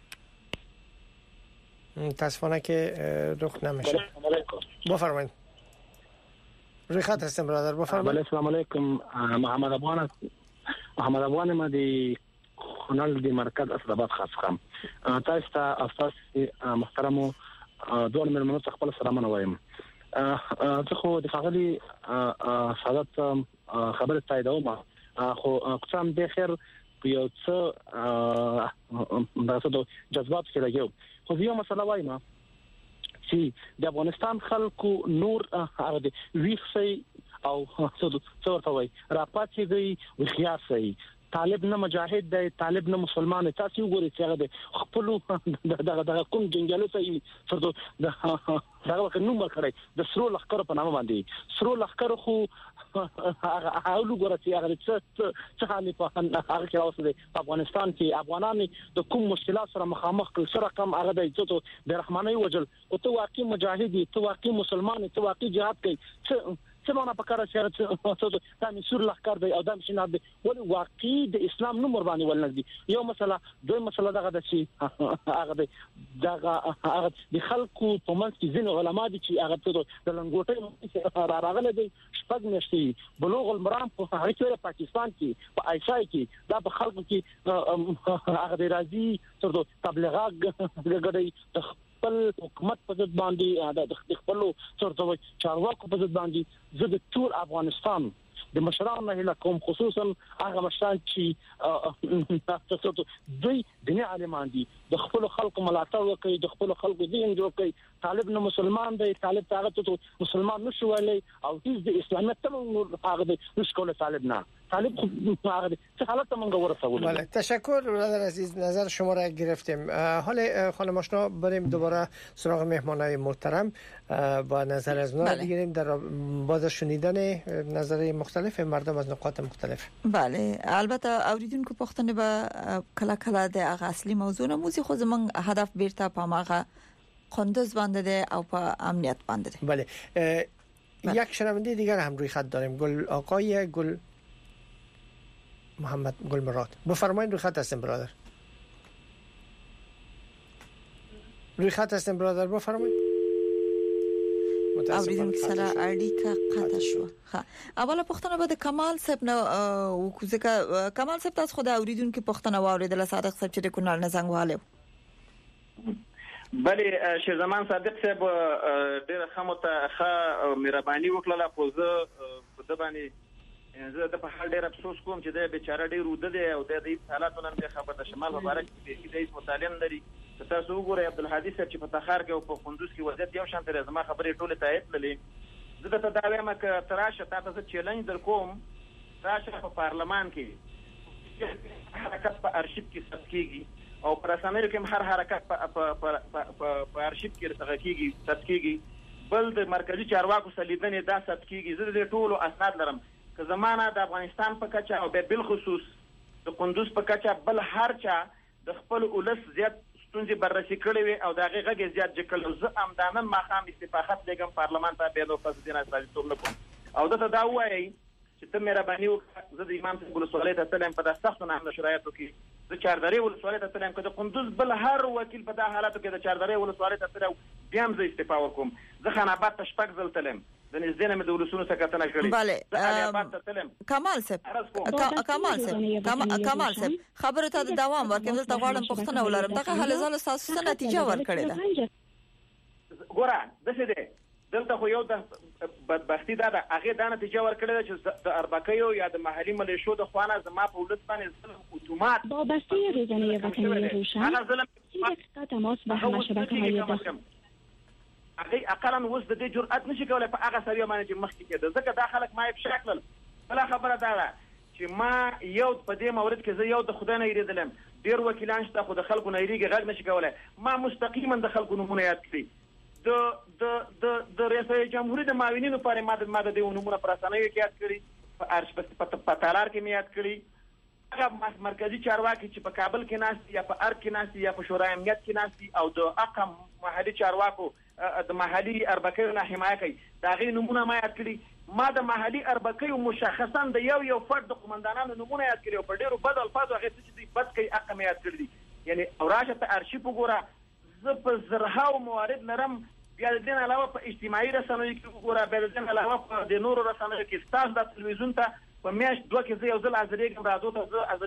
متاسفانه که رخ نمیشه. بفرمایید. روی خط هستم برادر، بفرمایید. بله السلام علیکم. محمد افغان ما دی خونل د مرکز اسداباد خاص خام تاسو ته اساس محترم دوه مېرمنو ته خپل سلامونه وایم زه خو د خغلی سعادت خبره تاییدوم خو قسم به خیر یو څه د جذبات کې راګو خو یو مسله وایم چې د افغانستان خلکو نور هغه د ویښسي او څه ورته وای راپاتېږي وخیاسي طالب نه مجاهد دی طالب نه مسلمان تاسو وګورئ چې هغه د خپل دغه کوم جنگالو ته فرض دغه وخت نوم ورکړی د سرو لخر په نامه باندې سرو لخر خو هغه وګورئ چې هغه څه حالې په هغه کې راوځي په افغانستان کې افغانان د کوم مشکلات سره مخامخ کړي سره کم هغه د عزت د رحماني وجل او ته واقعي مجاهد ته واقعي مسلمان ته واقعي جهاد کوي څه په کار چې دا مسور لخر دی او دا مشینه دی ولې واقعي د اسلام نوم ور باندې ولنګدي یو مسله دوی مسله دغه د شي هغه د خلکو په منځ کې ځینې علما دي چې هغه د لنګوټې راغله دي شپږ میاشتې بلوغ المرام په هغه پاکستان کې په عائشہ کې دا په خلکو کې هغه د راځي تر تبلیغات غړي خپل حکومت په ضد باندې د خپل څورته چارواکو په ضد باندې زه د ټول افغانستان د مشرانو نه کوم خصوصا هغه مشران چې دوی د نه عالمان دي د خپل خلکو ملاتړ وکړي د خپل خلکو دین جوړ کړي طالب نه مسلمان دی طالب ته مسلمان نشو ویلي او د اسلامیت ته هغه د نشکول طالب نه طالب هغه څه حالت موږ ورسول. بله تشکر برادر عزیز نظر شما را گرفتیم. حالا خانم آشنا بریم دوباره سراغ مهمانای محترم با نظر از اونا بگیریم در بعد از شنیدن نظر مختلف مردم از نقاط مختلف. بله البته اوریدونکو پوښتنه به کله کله د هغه اصلي موضوع نه موزي خو زمون هدف بیرته په ماغه قندوز باندې ده او په امنیت باندې ده. بله یک شنونده دیگر هم روی خط داریم آقای گل محمد گل مراد بفرمایید روی خط هستیم برادر بفرمایید اوریدم سره اړیکه قطع شو. ها اوله پوښتنه به د کمال صاحب نه وکړه. کمال صاحب تاسو خو د اوریدونکو پوښتنه واوریدله صادق صاحب چې د کونړ نه زنګ والو. بله شیر زمان صادق صاحب ډېر خموته مهرباني وکړه په زه باندې زه د په حال ډېر افسوس کوم چې د بیچاره ډېر روده دی او د دې حالاتونو نه خبر د شمال مبارک کې د مطالعه لري. تاسو وګورئ عبدالحدیث صاحب چې په تخار کې او په قندوز کې وضعیت یو شان دی. زما خبرې ټوله تایید لري. زه ته دا وایم چې تراشه تاسو چیلنج در کوم راشه په پارلمان کې حرکت په ارشیف کې ثبت کیږي او پر اسامبلې کې هر حرکت په ارشیف کې ثبت کیږي بل د مرکزی چارواکو سلیدنې دا ثبت کیږي. زه د ټولو اسناد لرم که زمانہ د افغانستان په کچا او بل خصوص د قندوز په کچا بل هر چا د خپل اولس زیات ستونزې بررسي کړې وي او دا غږ زیات جکل زه امدانن ماخام استفاقت لګم پارلمان ته به د فسدین استازیتوب نکوم او دا وایي چې ته مهرباني وکړه. زه د امام صاحب ولسوالۍ ته تلم په داسې سختو نه شرایطو کې زه چاردرې ولسوالۍ ته تلم که د قندوز بل هر وکیل په دا حالاتو کې د چاردرې ولسوالۍ ته تلم بیا هم زه استعفا ورکوم. زه خان آباد ته شپږ ځل تلم د نږدې نه مې د ولسونو څخه کتنه کړې. بله کمال صاحب خبره ته دوام ورکړم. دلته غواړم پوښتنه ولرم دغه حل ځل تاسو څه نتیجه ورکړې ده؟ ګوره دسه ده دلته خو یو د بدبختی دا هغه د نتیجه ورکړل چې د اربکیو یا د محلي ملیشو د خوانه زما په ولس باندې ظلم اتومات وابسته روزانه وطنی روشن تماس به همه شبکه‌های داخلی هغه اقلا وس د دې جرأت نشي کولای په هغه سړی باندې چې مخکې کېده ځکه دا خلک ما په شکل بل خبره ده چې ما یو په دې مورد کې زه یو د خدای نه یریدلم ډیر وکیلان شته خو د خلکو نه یریږي غږ نشي کولای. ما مستقیما د خلکو نمونه یاد کړی د رئیس جمهوریت د معاونینو لپاره ما د دې نمونه پر اسانه کې یاد کړی په تالار کې مې یاد کړی. هغه مرکزی چارواکي چې په کابل کې ناست یا په ارګ کې ناست یا په شورای امنیت کې ناست او د اقم محلي چارواکو د محلي اربکیو نه حمایت کوي دا غي نمونه ما یاد کړی. ما د محلي اربکیو مشخصا د یو فرد د قومندانانو نمونه یاد کړی او په ډیرو بد الفاظو هغه چې دوی بد کوي اقم یاد کړی. یعنی اوراشه ته ارشیف وګوره زه په زرهاو موارد لرم بیا د دې علاوه په اجتماعي رسنیو کې وګوره بیا د دې علاوه په د نورو رسنیو کې ستاسو د تلویزیون ته په میاشت دوه کې زه یو ځل ازریګم راځو ته زه ازریګم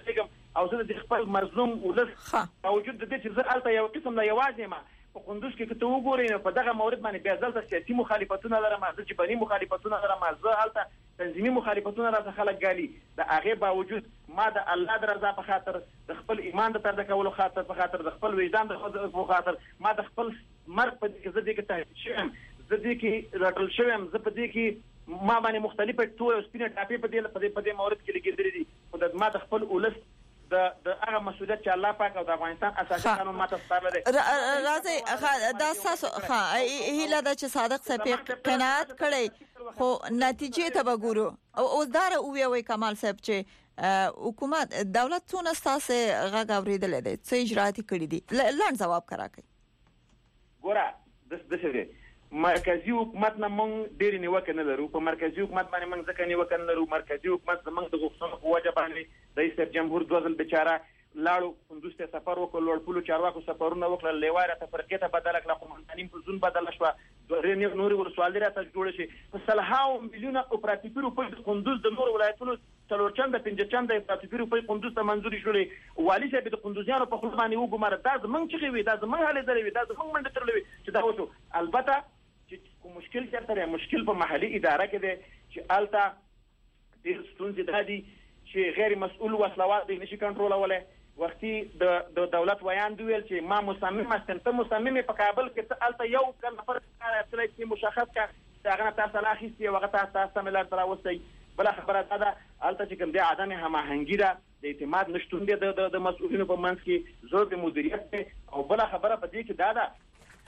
او زه د خپل مظلوم ولس موجود د دې چې زه الته یو قسم لا یوازې ما په قندوز کې ته وګورئ نو په دغه مورد باندې بیا ځل سیاسي مخالفتونه لرم، زه جبري مخالفتونه لرم، زه الته تنظیمي مخالفتونه راځه خلک ګالي. د هغه باوجود ما د الله د رضا په خاطر، د خپل ایمان د تر کولو خاطر، په خاطر د خپل وجدان د خاطر، ما د خپل مرګ په دې کې زه دې کې تهدید شوم، زه دې کې راټول شوم، زه په دې کې ما باندې مختلفه توه او سپینه ټاپې په دې مورد کې لګېدلې دي. خو د ما د خپل ولس د هغه مسؤلیت چې الله پاک او د افغانستان اساسي قانون ماته سپارل دي. راځي دا تاسو هیله ده چې صادق صاحب قناعت کړي، خو نتیجې ته وګورو. او دار او وی کمال صاحب چې حکومت دولت څونه تاسو غږ اوریدل دي، څه اجرات کړي دي، لاند جواب کراکې. ګوره د څه مرکزی حکومت نه مونږ ډېر نیوکه نه لرو. په مرکزی حکومت باندې مونږ ځکه نیوکه نه لرو، مرکزی حکومت زمونږ د غوښتنو په وجه باندې رئیس جمهور دوزل بیچاره لاړو کندوز ته سفر وکړ، لوړپولو چارواکو سفرونه وکړل، لیواره ته فرقې ته بدل کړه، قومندانیم په زون بدل شو، نوري ولسوالۍ راته جوړ شي. په سلهاو میلیونه اپراتیفي روپۍ د کندوز د نور ولایتونو څلور چنده پنځه چنده اپراتیفي روپۍ کندوز ته منځوري شولې. والي صاحب د کندوزیانو په خپل باندې وګماره دا زمونږ چې وي، دا زمونږ حالې درې وي، دا زمونږ منډه ترلوي چې دا وشو. البته چې مشکل چرته مشکل په محلي اداره کې دی چې الته ډېر ستونزې دا دي چې غیر مسؤل وسلوات دی نشي کنټرولولی. وختي د دولت ویان دی ویل چې ما مصمم استم ته مصمم په کابل کې الته یو نفر کار اصلي چې مشخص کا څنګه تاسو لا خېستي او هغه تاسو ملت تر اوسه بل خبره ده الته چې کوم دی عدم هماهنګي ده، د اعتماد نشټون دی د مسؤلینو په منځ کې، زور د مدیریت دی. او بل خبره په دې کې دا ده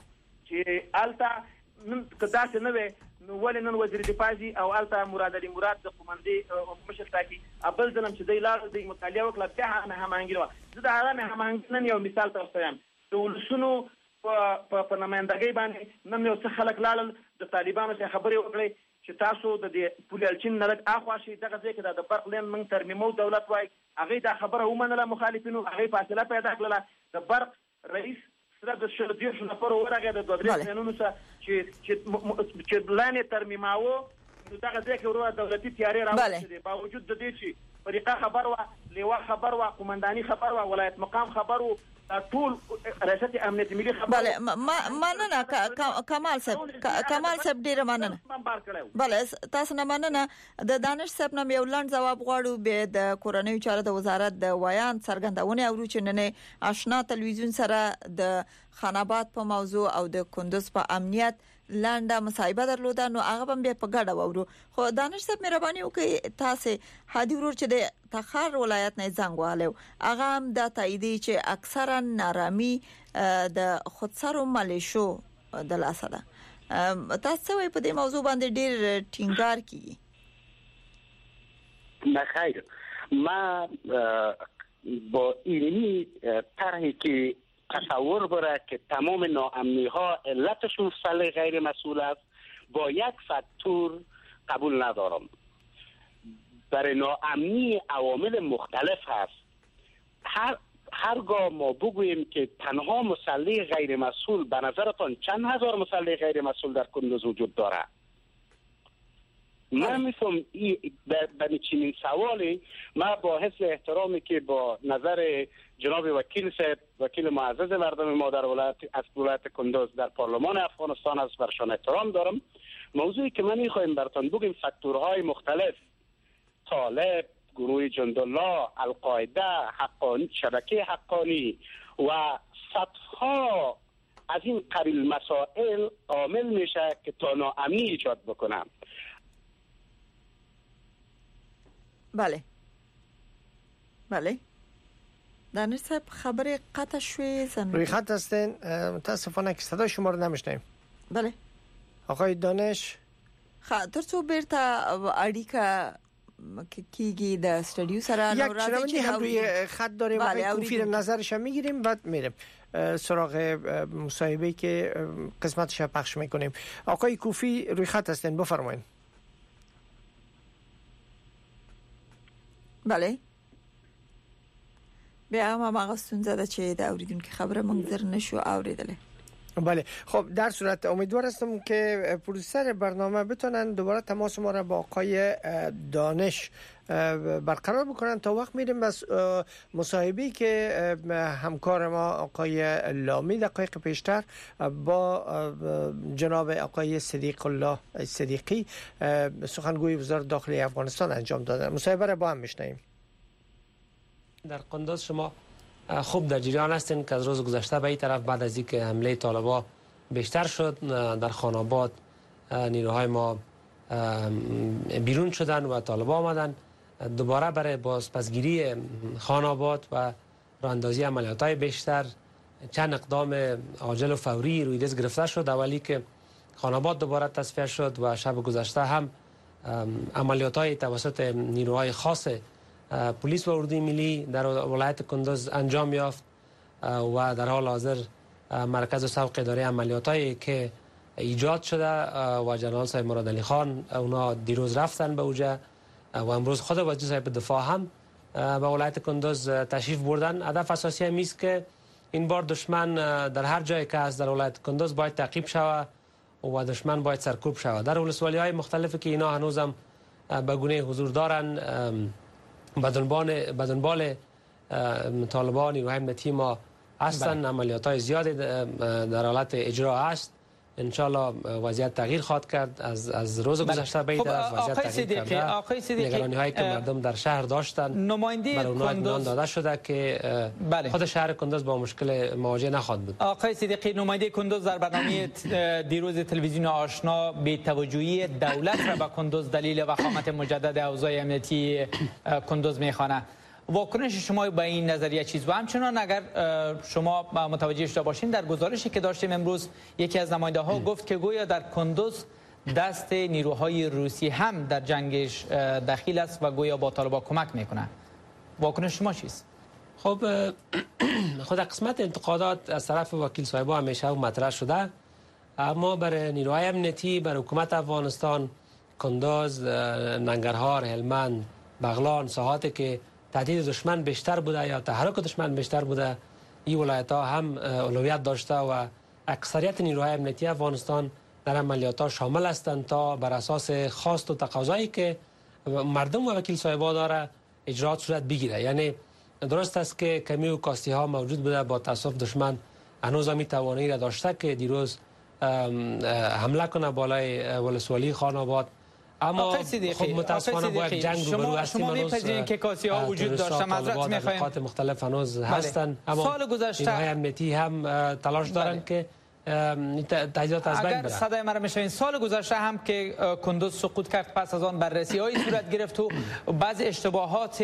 چې الته نن کدا څه نه وي نو ولې نن وزیر دفاع او الته مراد علي مراد د قومندې مشر تاکي ابل ځلم چې دی لاړ د مطالعه وکړه بیا نه هماهنګي و. زه د عالم هماهنګي نن یو مثال تاسو یم د ولسونو په نمائندګۍ باندې نن یو څه خلک لاړل د طالبانو څخه خبرې وکړي چې تاسو د دې پولیالچین نه لږ اخوا شي دغه ځای کې د برق لین من ترمیمو دولت وای هغه دا خبره ومنله، مخالفینو هغه فاصله پیدا کړله. د برق رئیس سره د شردیر شو نفر ورغه د دوه درې قانونو سره چې لانه ترمیماو دغه ځای کې ورو دولتي تیاری راوړي. باوجود د دې چې فريقه خبر وا، لیوا خبر وا، قومنداني خبر وا، ولایت مقام خبر وا، ټول ریاست امنیت ملي خبر. بله مننه کمال صاحب ډیره مننه. بله تاسو نه مننه. د دانش صاحب نوم یو لاند جواب غواړو به د کورنۍ چارو د وزارت د ویان څرګندونه او چې نن آشنا تلویزیون سره د خاناباد په موضوع او د کندوز په امنیت لاندا مصاحبه درلوده، نو هغه هم به په ګډه وورو. خو دانش صاحب مهرباني وکړئ تاسو هادي ورور چې د تخار ولایت نه زنګ والو هغه هم د تاییدي چې اکثرا نارامي د خودسرو ملیشو د لاسه ده. تاسو په دې موضوع باندې ډیر ټینګار کیږي. بخیر، ما با علمی طرحی که تصور بره که تمام ناامنی ها علتشون فصل غیر مسئول است با یک فاکتور قبول ندارم. برای ناامنی عوامل مختلف هست. هرگاه ما بگوییم که تنها مسلح غیر مسئول، به نظرتان چند هزار مسلح غیر مسئول در کندوز وجود داره؟ من میفهم به چنین سوالی ما با حس احترامی که با نظر جناب وکیل معزز مردم ما در ولایت کندوز در پارلمان افغانستان است برشان احترام دارم. موضوعی که من میخوایم براتون بگیم فاکتورهای مختلف، طالب، گروه جندالله، القاعده، حقانی، شبکه حقانی و صدها از این قبیل مسائل عامل میشه که تا ناامنی ایجاد بکنم. بله دانش صاحب خبر قطع شوی روی خط هستین، متاسفانه که صدای شما رو نمیشنویم. بله آقای دانش ترڅو بیرته اړیکه کیږي د استودیو سره نو راځي چې هم روی خط داریم و کوفی نظرش میگیریم بعد میریم سراغ مصاحبه‌ای که قسمتش پخش میکنیم. آقای کوفی روی خط هستین، بفرمایید. بله بیا هم هغه ستونزه ده چې د اوریدونکو خبره موږ زر نشو اوریدلې. بله خب در صورت امیدوار هستم که پروسر برنامه بتونن دوباره تماس ما را با آقای دانش برقرار بکنن. تا وقت میریم بس مصاحبه‌ای که همکار ما آقای لامی دقایق پیشتر با جناب آقای صدیق الله صدیقی سخنگوی وزارت داخلی افغانستان انجام دادن. مصاحبه را با هم میشنویم. در قندوز شما خوب در جریان هستین که از روز گذشته به این طرف بعد از اینکه حمله طالبان بیشتر شد در خان آباد نیروهای ما بیرون شدن و طالبان آمدن دوباره برای بازپسگیری خان آباد و راهاندازی عملیات‌های بیشتر چند اقدام عاجل و فوری روی دست گرفته شد. اولی که خان آباد دوباره تصفیه شد و شب گذشته هم عملیات‌های توسط نیروهای خاص پلیس و اردوی ملی در ولایت کندوز انجام یافت و در حال حاضر مرکز سوق اداره عملیاتایی که ایجاد شده و جنرال صاحب مراد علی خان اونا دیروز رفتن به اوجه و امروز خود وزیر صاحب دفاع هم به ولایت کندوز تشریف بردن. هدف اساسی هم است که این بار دشمن در هر جایی که از در ولایت کندوز باید تعقیب شود و دشمن باید سرکوب شود. در ولسوالی‌های مختلفی که اینا هنوزم به گونه حضور دارن به دنبال طالبان نیروهای امنیتی ما هستن. عملیات‌های زیادی در حالت اجرا است. انشالله وضعیت تغییر خواهد کرد از روز گذشته به این طرف وضعیت تغییر کرده. آقای صدیقی نگرانی‌هایی که مردم در شهر داشتن نماینده کندوز داده شده که خود شهر کندوز با مشکل مواجه نخواهد بود. آقای صدیقی نماینده کندوز در برنامه دیروز تلویزیون آشنا بی توجهی دولت را به کندوز دلیل وخامت مجدد اوضاع امنیتی کندوز میخوانه. واکنش شما به این نظریه چیز و همچنان اگر شما متوجه شده باشین در گزارشی که داشتیم امروز یکی از نماینده ها گفت که گویا در کندوز دست نیروهای روسی هم در جنگش دخیل است و گویا با طالبان کمک میکنه. واکنش شما چیست؟ خب خود قسمت انتقادات از طرف وکیل صاحبا همیشه مطرح شده، اما برای نیروهای امنیتی برای حکومت افغانستان کندوز، ننگرهار، هلمند، بغلان ساحاتی که تهدید دشمن بیشتر بوده یا تحرک دشمن بیشتر بوده این ولایت ها هم اولویت داشته و اکثریت نیروهای امنیتی افغانستان در عملیات ها شامل هستند تا بر اساس خواست و تقاضایی که مردم و وکیل صاحبا داره اجرات صورت بگیره. یعنی درست است که کمی و کاستی ها موجود بوده، با تاسف دشمن هنوز هم توانایی را داشته که دیروز حمله کنه بالای ولسوالی خان آباد. اما خب متاسفانه با یک جنگ روبرو هستیم. شما می‌پذیرید که کاستی ها وجود داشته، معذرت می‌خوایم، نقاط مختلف هنوز هستند، اما سال گذشته نیروهای امنیتی هم تلاش دارن که تجهیزات از بین بره. اگر صدای مرا میشنوین، سال گذشته هم که کندوز سقوط کرد پس از آن بررسی‌های صورت گرفت و بعضی اشتباهات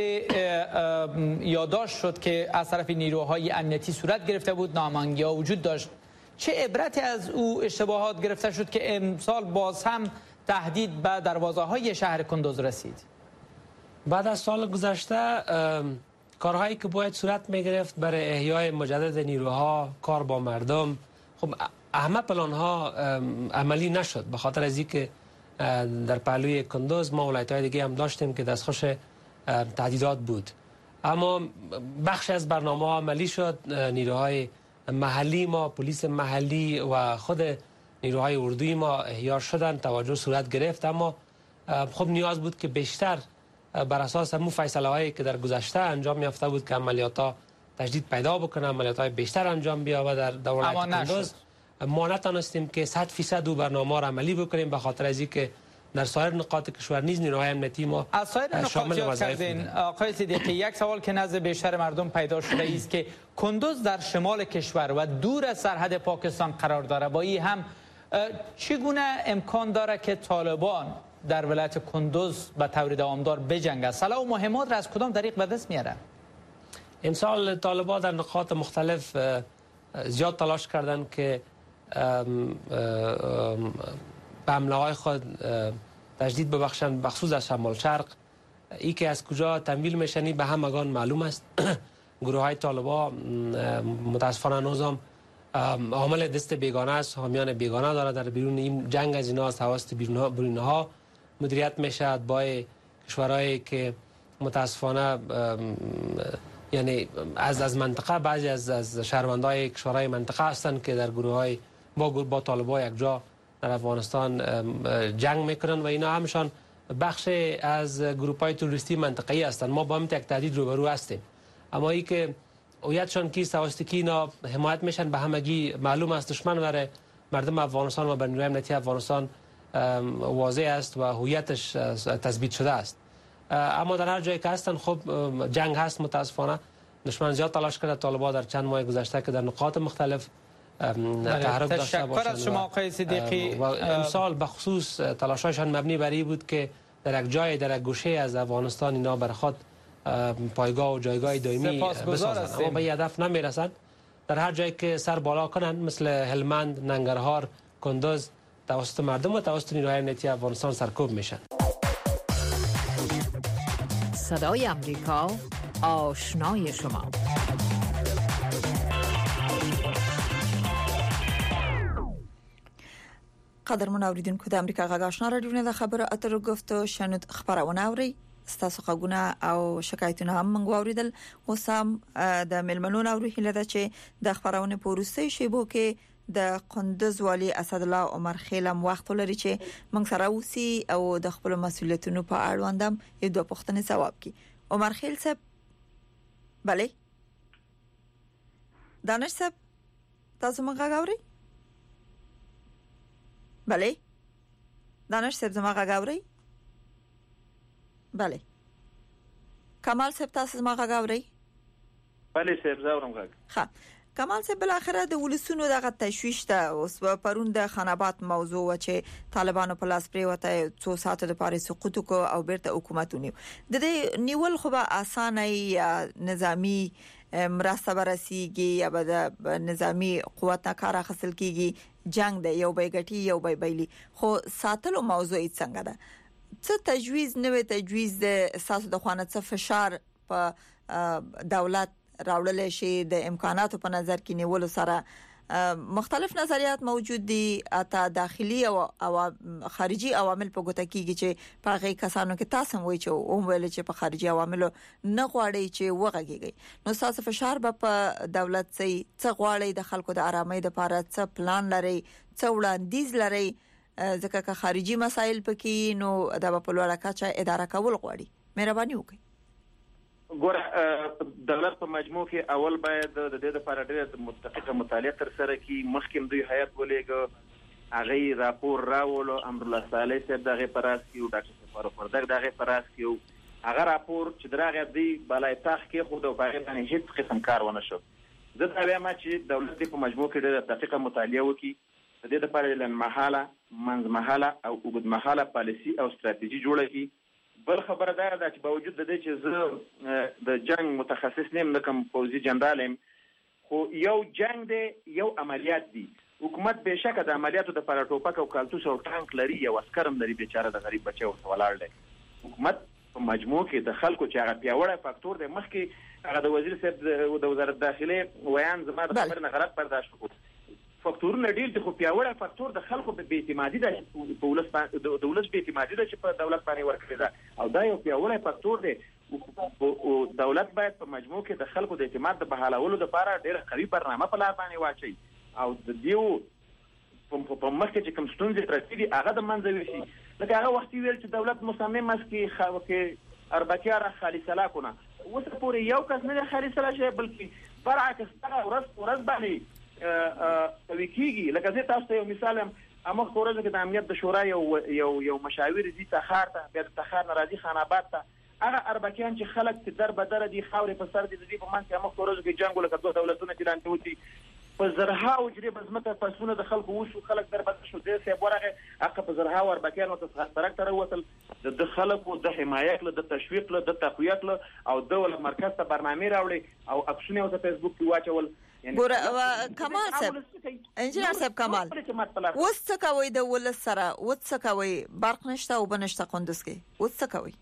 یادداشت شد که از طرف نیروهای امنیتی صورت گرفته بود، ناامنگی‌ها وجود داشت. چه عبرتی از او اشتباهات گرفته شد که امسال باز هم تهدید به دروازه‌های شهر کندوز رسید؟ بعد از سال گذشته کارهایی که باید صورت می‌گرفت برای احیای مجدد نیروها، کار با مردم، خب همه پلان‌ها عملی نشد به خاطر از اینکه در پهلوی کندوز ما ولایت‌های دیگه هم داشتیم که دستخوش تهدیدات بود، اما بخش از برنامه‌ها عملی شد. نیروهای محلی ما، پلیس محلی و خود نیروهای اردوی ما احیا شدن، توجه صورت گرفت، اما خب نیاز بود که بیشتر بر اساس همون فیصله‌هایی که در گذشته انجام یافته بود که عملیات‌ها تجدید پیدا بکنه، عملیات‌های بیشتر انجام بیاوه در دولت کندوز. ما نتونستیم که 100% برنامه را عملی بکنیم به خاطر از اینکه در سایر نقاط کشور نیز نیروهای امنیتی ما از سایر نقاط یاد کردین. آقای صدیقی، یک سوال که نزد بیشتر مردم پیدا شده است که کندوز در شمال کشور و دور از سرحد پاکستان قرار داره، با این هم چگونه امکان داره که طالبان در ولایت کندوز به طور دوامدار بجنگند؟ سلاح و مهمات را از کدام طریق به دست میاره؟ امسال طالبان در نقاط مختلف زیاد تلاش کردن که به حمله‌های خود تجدید ببخشند، بخصوص از شمال شرق. ای که از کجا تمویل میشنی به همگان معلوم است. گروه های طالبان متاسفانه هنوز هم عامل دست بیگانه است، حامیان بیگانه داره در بیرون این جنگ. از اینا از توسط بیرونها مدیریت میشه با کشورهایی که متاسفانه یعنی از منطقه، بعضی از شهروندای کشورهای منطقه هستند که در گروه های با طالبان یک جا در افغانستان جنگ میکنن و اینا همشان بخش از گروپ‌های تروریستی منطقه‌ای هستند. ما با هم یک تهدید روبرو هستیم، اما ای که هویتشان کیست، توسط کی اینا حمایت میشن به همگی معلوم است. دشمن برای مردم افغانستان و بر نیروی امنیتی افغانستان واضح است و هویتش تثبیت شده است. اما در هر جایی که هستن خب جنگ هست. متاسفانه دشمن زیاد تلاش کرده طالبان در چند ماه گذشته که در نقاط مختلف تحرک داشته باشند. تشکر از شما آقای صدیقی. و امسال به خصوص تلاششان مبنی بر این بود که در یک جای، در یک گوشه از افغانستان اینا بر خود پایگاه و جایگاه دائمی بسازند، اما به هدف نمیرسند. در هر جایی که سر بالا کنن مثل هلمند، ننگرهار، کندوز توسط مردم و توسط نیروهای امنیتی افغانستان سرکوب میشن. صدای امریکا، آشنای شما. قدرمن اوریدونکو د امریکا غږ آشنا رادیو نه خبره اتر گفتو شنود خبرونه اوري ستاسو غوونه او شکایتونه هم موږ اوریدل. اوس هم د ملمنون اوري هله ده چې د خبرونه پورسته شیبو کې د قندوز والی اسد الله عمر خیلم وخت لري چې موږ سره اوسي او د خپل مسولیتونو په اړوندم یو دوه پوښتنې جواب کړي. عمر خیل صاحب بله دانش صاحب تاسو موږ غاوري بله دانش صاحب زما غاوري بله کمال صاحب تاسو زما غاوري بله صاحب زاورم غاګ ها کمال صاحب بل اخره د ولسونو دغه تشويش ته اوس پرون د خانابات موضوع و چې طالبانو په لاس پریوته 2 ساعت د پاره سقوط کو او بیرته حکومت ونیو. د دې نیول خو به اسانه یا نظامی مرسته برسیږي یا به د نظامی قوت نه کار اخیستل کیږي. جنگ د یو بیګټي یو بیلی خو ساتلو موضوع څنګه ده؟ څه تجویز نوې تجویز د اساس د خوانه څه فشار په دولت راوړل شي د امکاناتو په نظر کې نیول سره مختلف نظریات موجود دي. اته داخلي او خارجي عوامل په ګوته کېږي چې په هغه کسانو کې تاسو وایي چې او ویل چې په خارجي عواملو نه غواړي چې وغږیږي. نو تاسو فشار به په دولت سي څه غواړي د خلکو د آرامۍ لپاره څه پلان لري څه وړاندیز لري ځکه که خارجي مسایل پکې نو د په لوړه کچه اداره کول غواړي. مهرباني وکړئ. ګوره دولت په مجموع کې اول باید د دې لپاره ډېر متفقه مطالعه تر سره کی. مخکې دوی هیئت ولېګو هغه راپور راولو امر الله صالح صاحب دغه پراس کیو ډاکټر سفارو پردګ دغه پراس کیو هغه راپور چې دراغه دی بلای تاخ کې خو د هغه باندې هیڅ قسم کار ونه شو. زه دا وایم چې دولت په مجموع کې ډېر دقیقه مطالعه وکړي د دې لپاره لنمحاله منځمحاله او اوږدمحاله پالیسي او ستراتیژي جوړه کړي. بل خبره دا ده چې باوجود د دې چې زه د جنگ متخصص نیم نه کوم پوزي جنرال يم خو یو جنگ دی یو عملیات دی. حکومت به شک د عملیاتو د لپاره ټوپک او کالتوس او ټانک لري یو عسکرم لري بیچاره د غریب بچو ولاړ دی. حکومت په مجموع کې د خلکو چې هغه پیاوړی فاکتور دی. مخکې هغه د وزیر صاحب د وزارت داخله ویان زما د خبر نه غلط برداشت وکړ. فاکتورونه ډیر دي خو پیاوړی فاکتور د خلکو به اعتمادي ده په ولس د ولس به اعتمادي ده چې په دولت باندې ورکړي ده او دا یو پیاوړی فاکتور دی. او دولت باید په مجموع کې د خلکو د اعتماد د بحالولو لپاره ډیر قوي برنامه په لار باندې واچي او د دیو په مخکې چې کوم ستونزې پرتې دي هغه د منځ وشي. لکه هغه وخت ویل چې دولت مصمم است کې اربکیار خالص لا کنه اوس پورې یو کس نه خالص لا شي بلکې برعکس هغه ورځ باندې وکیږي. لکه زه تاسو ته یو مثال هم امه خورزه کې د امنیت د شورا یو مشاور دي تخار ته بیا د تخار ناراضي خاناباد ته هغه اربکیان چې خلک چې در بدر دي خاورې په سر دي د دې په منځ کې امه خورزه کې جنگ ولکه دوه دولتونه چې لاندې وتی په زرها او جری بزمته پسونه د خلکو وشو خلک در بدر شو دې سه ورغه هغه په زرها او اربکیان ته سرک تر وصل د خلکو د حمایت له د تشویق له د تقویت له او دولت مرکز ته برنامه راوړي او اکشن او په فیسبوک کې واچول. ګور کمال صاحب انجنیر صاحب کمال اوس څه کوي د ولس سره اوس څه کوي برق نشته او بنشته قندوز کې اوس څه کوي؟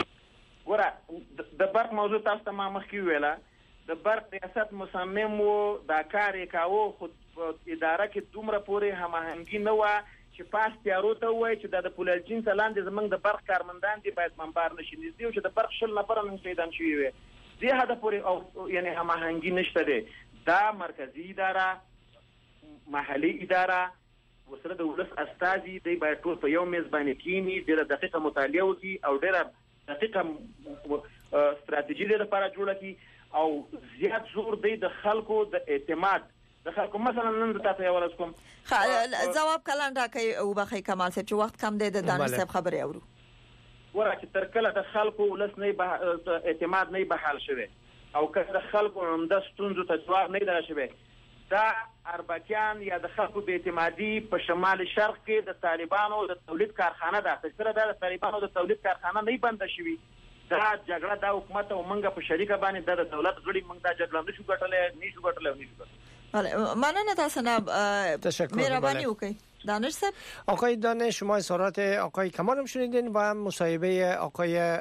ګور د برق موضوع تاسو ته ما مخکې ویله د برق ریاست مصمم وو دا کار یې کاوه خو اداره کې دومره پورې هماهنګي نه وه چې پاس تیارو ته ووایي چې د پولالجین لاندې زموږ د برق کارمندان دي باید منبار نشي نږدې و چې د برق 10 نفره نن شهیدان شوي وي. دې هدف پورې او یعنی هماهنګي نشته دی. دا مرکزی اداره محلي اداره وسره د ولس استازي دی باید ټول په یو میز باندې کینی ډیره دقیقه مطالعه وکړي او ډیره دقیقه استراتیژي لپاره جوړه کړي او زیات زور دی د خلکو د اعتماد د خلکو مثلا نن تاسو یو ورځ کوم جواب کلان راکې او بخې کمال صاحب چې وخت کم دی د دانش صاحب خبرې اورو ورته تر کله د خلکو ولس نه اعتماد نه بحال شوه او که د خلکو عمده ستونزو ته ځواب نه لري شوه دا اربکیان یا د خلکو به اعتمادي په شمال شرق کې د طالبانو د تولید کارخانه ده تر د طالبانو د تولید کارخانه نه بند شوي دا جګړه د حکومت او منګه په شریکه باندې د دولت غړي منګه دا جګړه نشو ګټلې بله مننه تاسو نه مهرباني وکړئ دانش صاحب. آقای دانش شما اظهارات آقای کمال هم شنیدین و مصاحبه آقای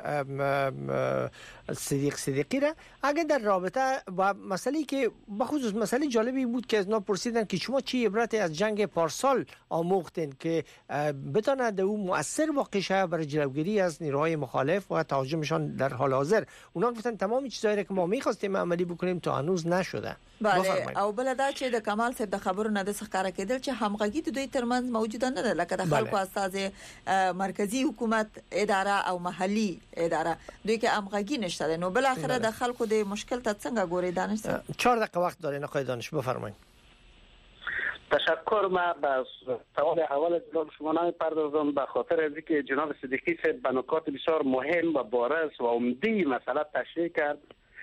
صدیقی را. اگه در رابطه با مسئله که بخصوص مسئله جالبی بود که از اینا پرسیدن که شما چی عبرت از جنگ پارسال آموختین که بتواند او مؤثر واقع شه برای جلوگیری از نیروهای مخالف و تهاجمشان در حال حاضر. اونا گفتن تمام چیزایی که ما می‌خواستیم عملی بکنیم تا هنوز نشده. بله او بل دا چې د کمال صاحب د خبرو نه د ښکارا کېدل چې همغږي د دوی ترمنځ موجوده نه ده لکه د خلکو استازي مرکزی حکومت اداره او محلي اداره دوی کې همغږي نشته نو بل اخر د خلکو د مشکل ته څنګه ګوري دانش صاحب 4 دقیقه وقت دارین آقای دانش بفرمایید. تشکر. ما به سوال اول جناب شما نمی‌پردازم به خاطر از اینکه جناب صدیقی صاحب به نکات بسیار مهم و بارز و عمده مسئله تشریح کرد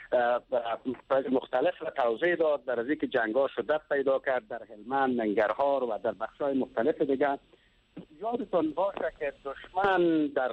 مختلف و توضیح داد در از اینکه جنگ‌ها شدت پیدا کرد در هلمند، ننگرهار و در بخش‌های مختلف دیگر. یادتون باشه که دشمن در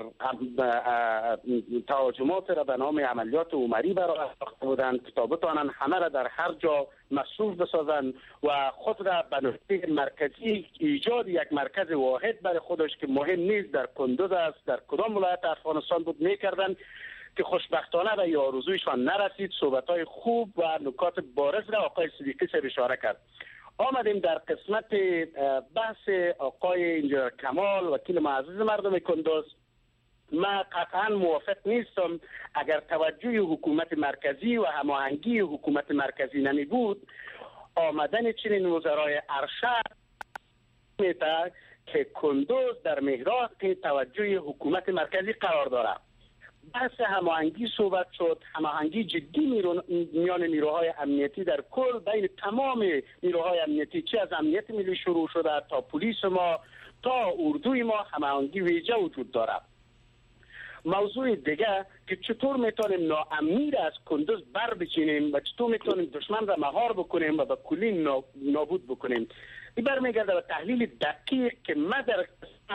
تهاجمات را به نام عملیات عمری برای انداخته بودند که تا بتوانند همه را در هر جا مصروف بسازند و خود را به نقطه مرکزی ایجاد یک مرکز واحد برای خودش که مهم نیست در کندوز است در کدام ولایت افغانستان بود میکردند که خوشبختانه به آرزویشان نرسید. صحبت‌های خوب و نکات بارز را آقای صدیقی صاحب اشاره کرد. آمدیم در قسمت بحث آقای انجینیر کمال وکیل معزز مردم کندوز. من قطعا موافق نیستم. اگر توجه حکومت مرکزی و هماهنگی حکومت مرکزی نمی بود آمدن چنین وزرای ارشد میتا که کندوز در محراق توجه حکومت مرکزی قرار دارد. بحث هماهنگی صحبت شد. هماهنگی جدی میان نیروهای امنیتی در کل بین تمام نیروهای امنیتی چه از امنیت ملی شروع شده تا پلیس ما تا اردوی ما هماهنگی ویژه وجود دارد. موضوع دیگه که چطور میتونیم ناامنی را از کندوز بر بچینیم و چطور میتونیم دشمن را مهار بکنیم و به کلی نابود بکنیم این برمیگرده به تحلیل دقیق که من در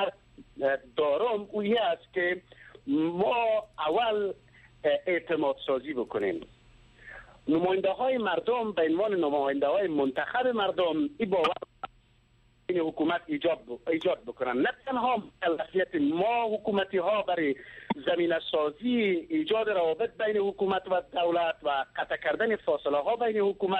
دارم اویه است که ما اول اعتماد سازی بکنیم. نماینده های مردم به عنوان نماینده های منتخب مردم این باور این حکومت ایجاد بکنن. نه تنها مکلفیت ما حکومتی ها برای زمینه سازی ایجاد روابط بین حکومت و دولت و قطع کردن فاصله ها بین حکومت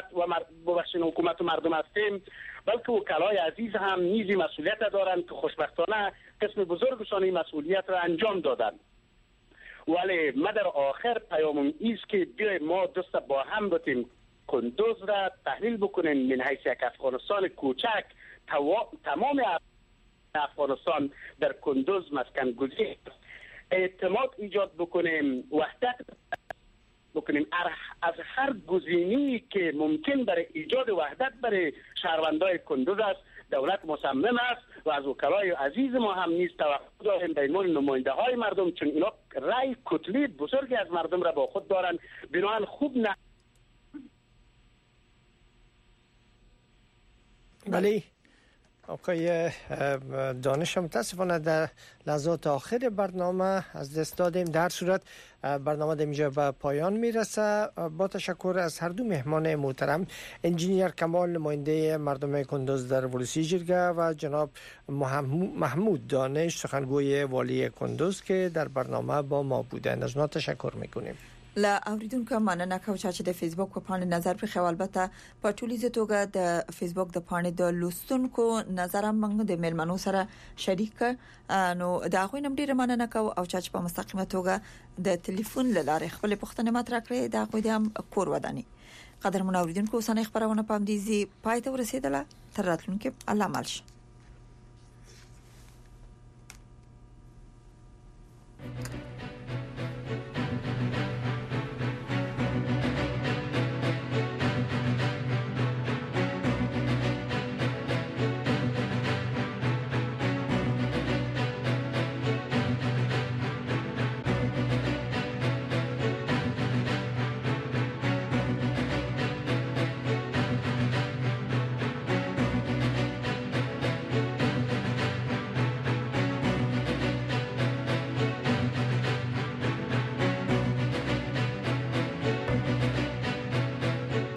و مردم هستیم بلکه وکلای عزیز هم نیزی مسئولیت دارند که خوشبختانه قسم بزرگشان این مسئولیت را انجام دادند. ولی ما در آخر پیامم ایست که بیایم ما دست با هم بتیم کندوز را تحلیل بکنیم من حیث یک افغانستان کوچک تمام افغانستان در کندوز مسکن گزین اعتماد ایجاد بکنیم وحدت بکنیم از هر گزینه‌ای که ممکن برای ایجاد وحدت برای شهروندان کندوز است دولت مصمم است و از وکلای عزیز ما هم نیز توقع داریم به عنوان نماینده های مردم چون اینا رأی کتله بزرگی از مردم را با خود دارند بنابراین خوب نه. ولی آقای دانش متاسفانه در لحظات آخر برنامه از دست دادیم. در صورت برنامه در اینجا به پایان میرسه. با تشکر از هر دو مهمان محترم انجینیر کمال نماینده مردم کندوز در ولسی جرگه و جناب محمود دانش سخنگوی والی کندوز که در برنامه با ما بودند. از اونا تشکر میکنیم. لا اوریدونکو مننه کوم چې د فیسبوک په پاڼې نظر پر خو البته په ټولیزه توګه د فیسبوک د پاڼې د لوستونکو نظر موږ د میلمنو سره شریک نو دا غوینم ډیره مننه کو او چې په مستقیمه توګه د ټلیفون لاره خپل پښتنه مطرح کړې دا غوډه هم کور ودانی قدرمن اوریدونکو اوسنۍ خبرونه پام دي زی پای ته ورسیدله تر راتلونکي الله مالشه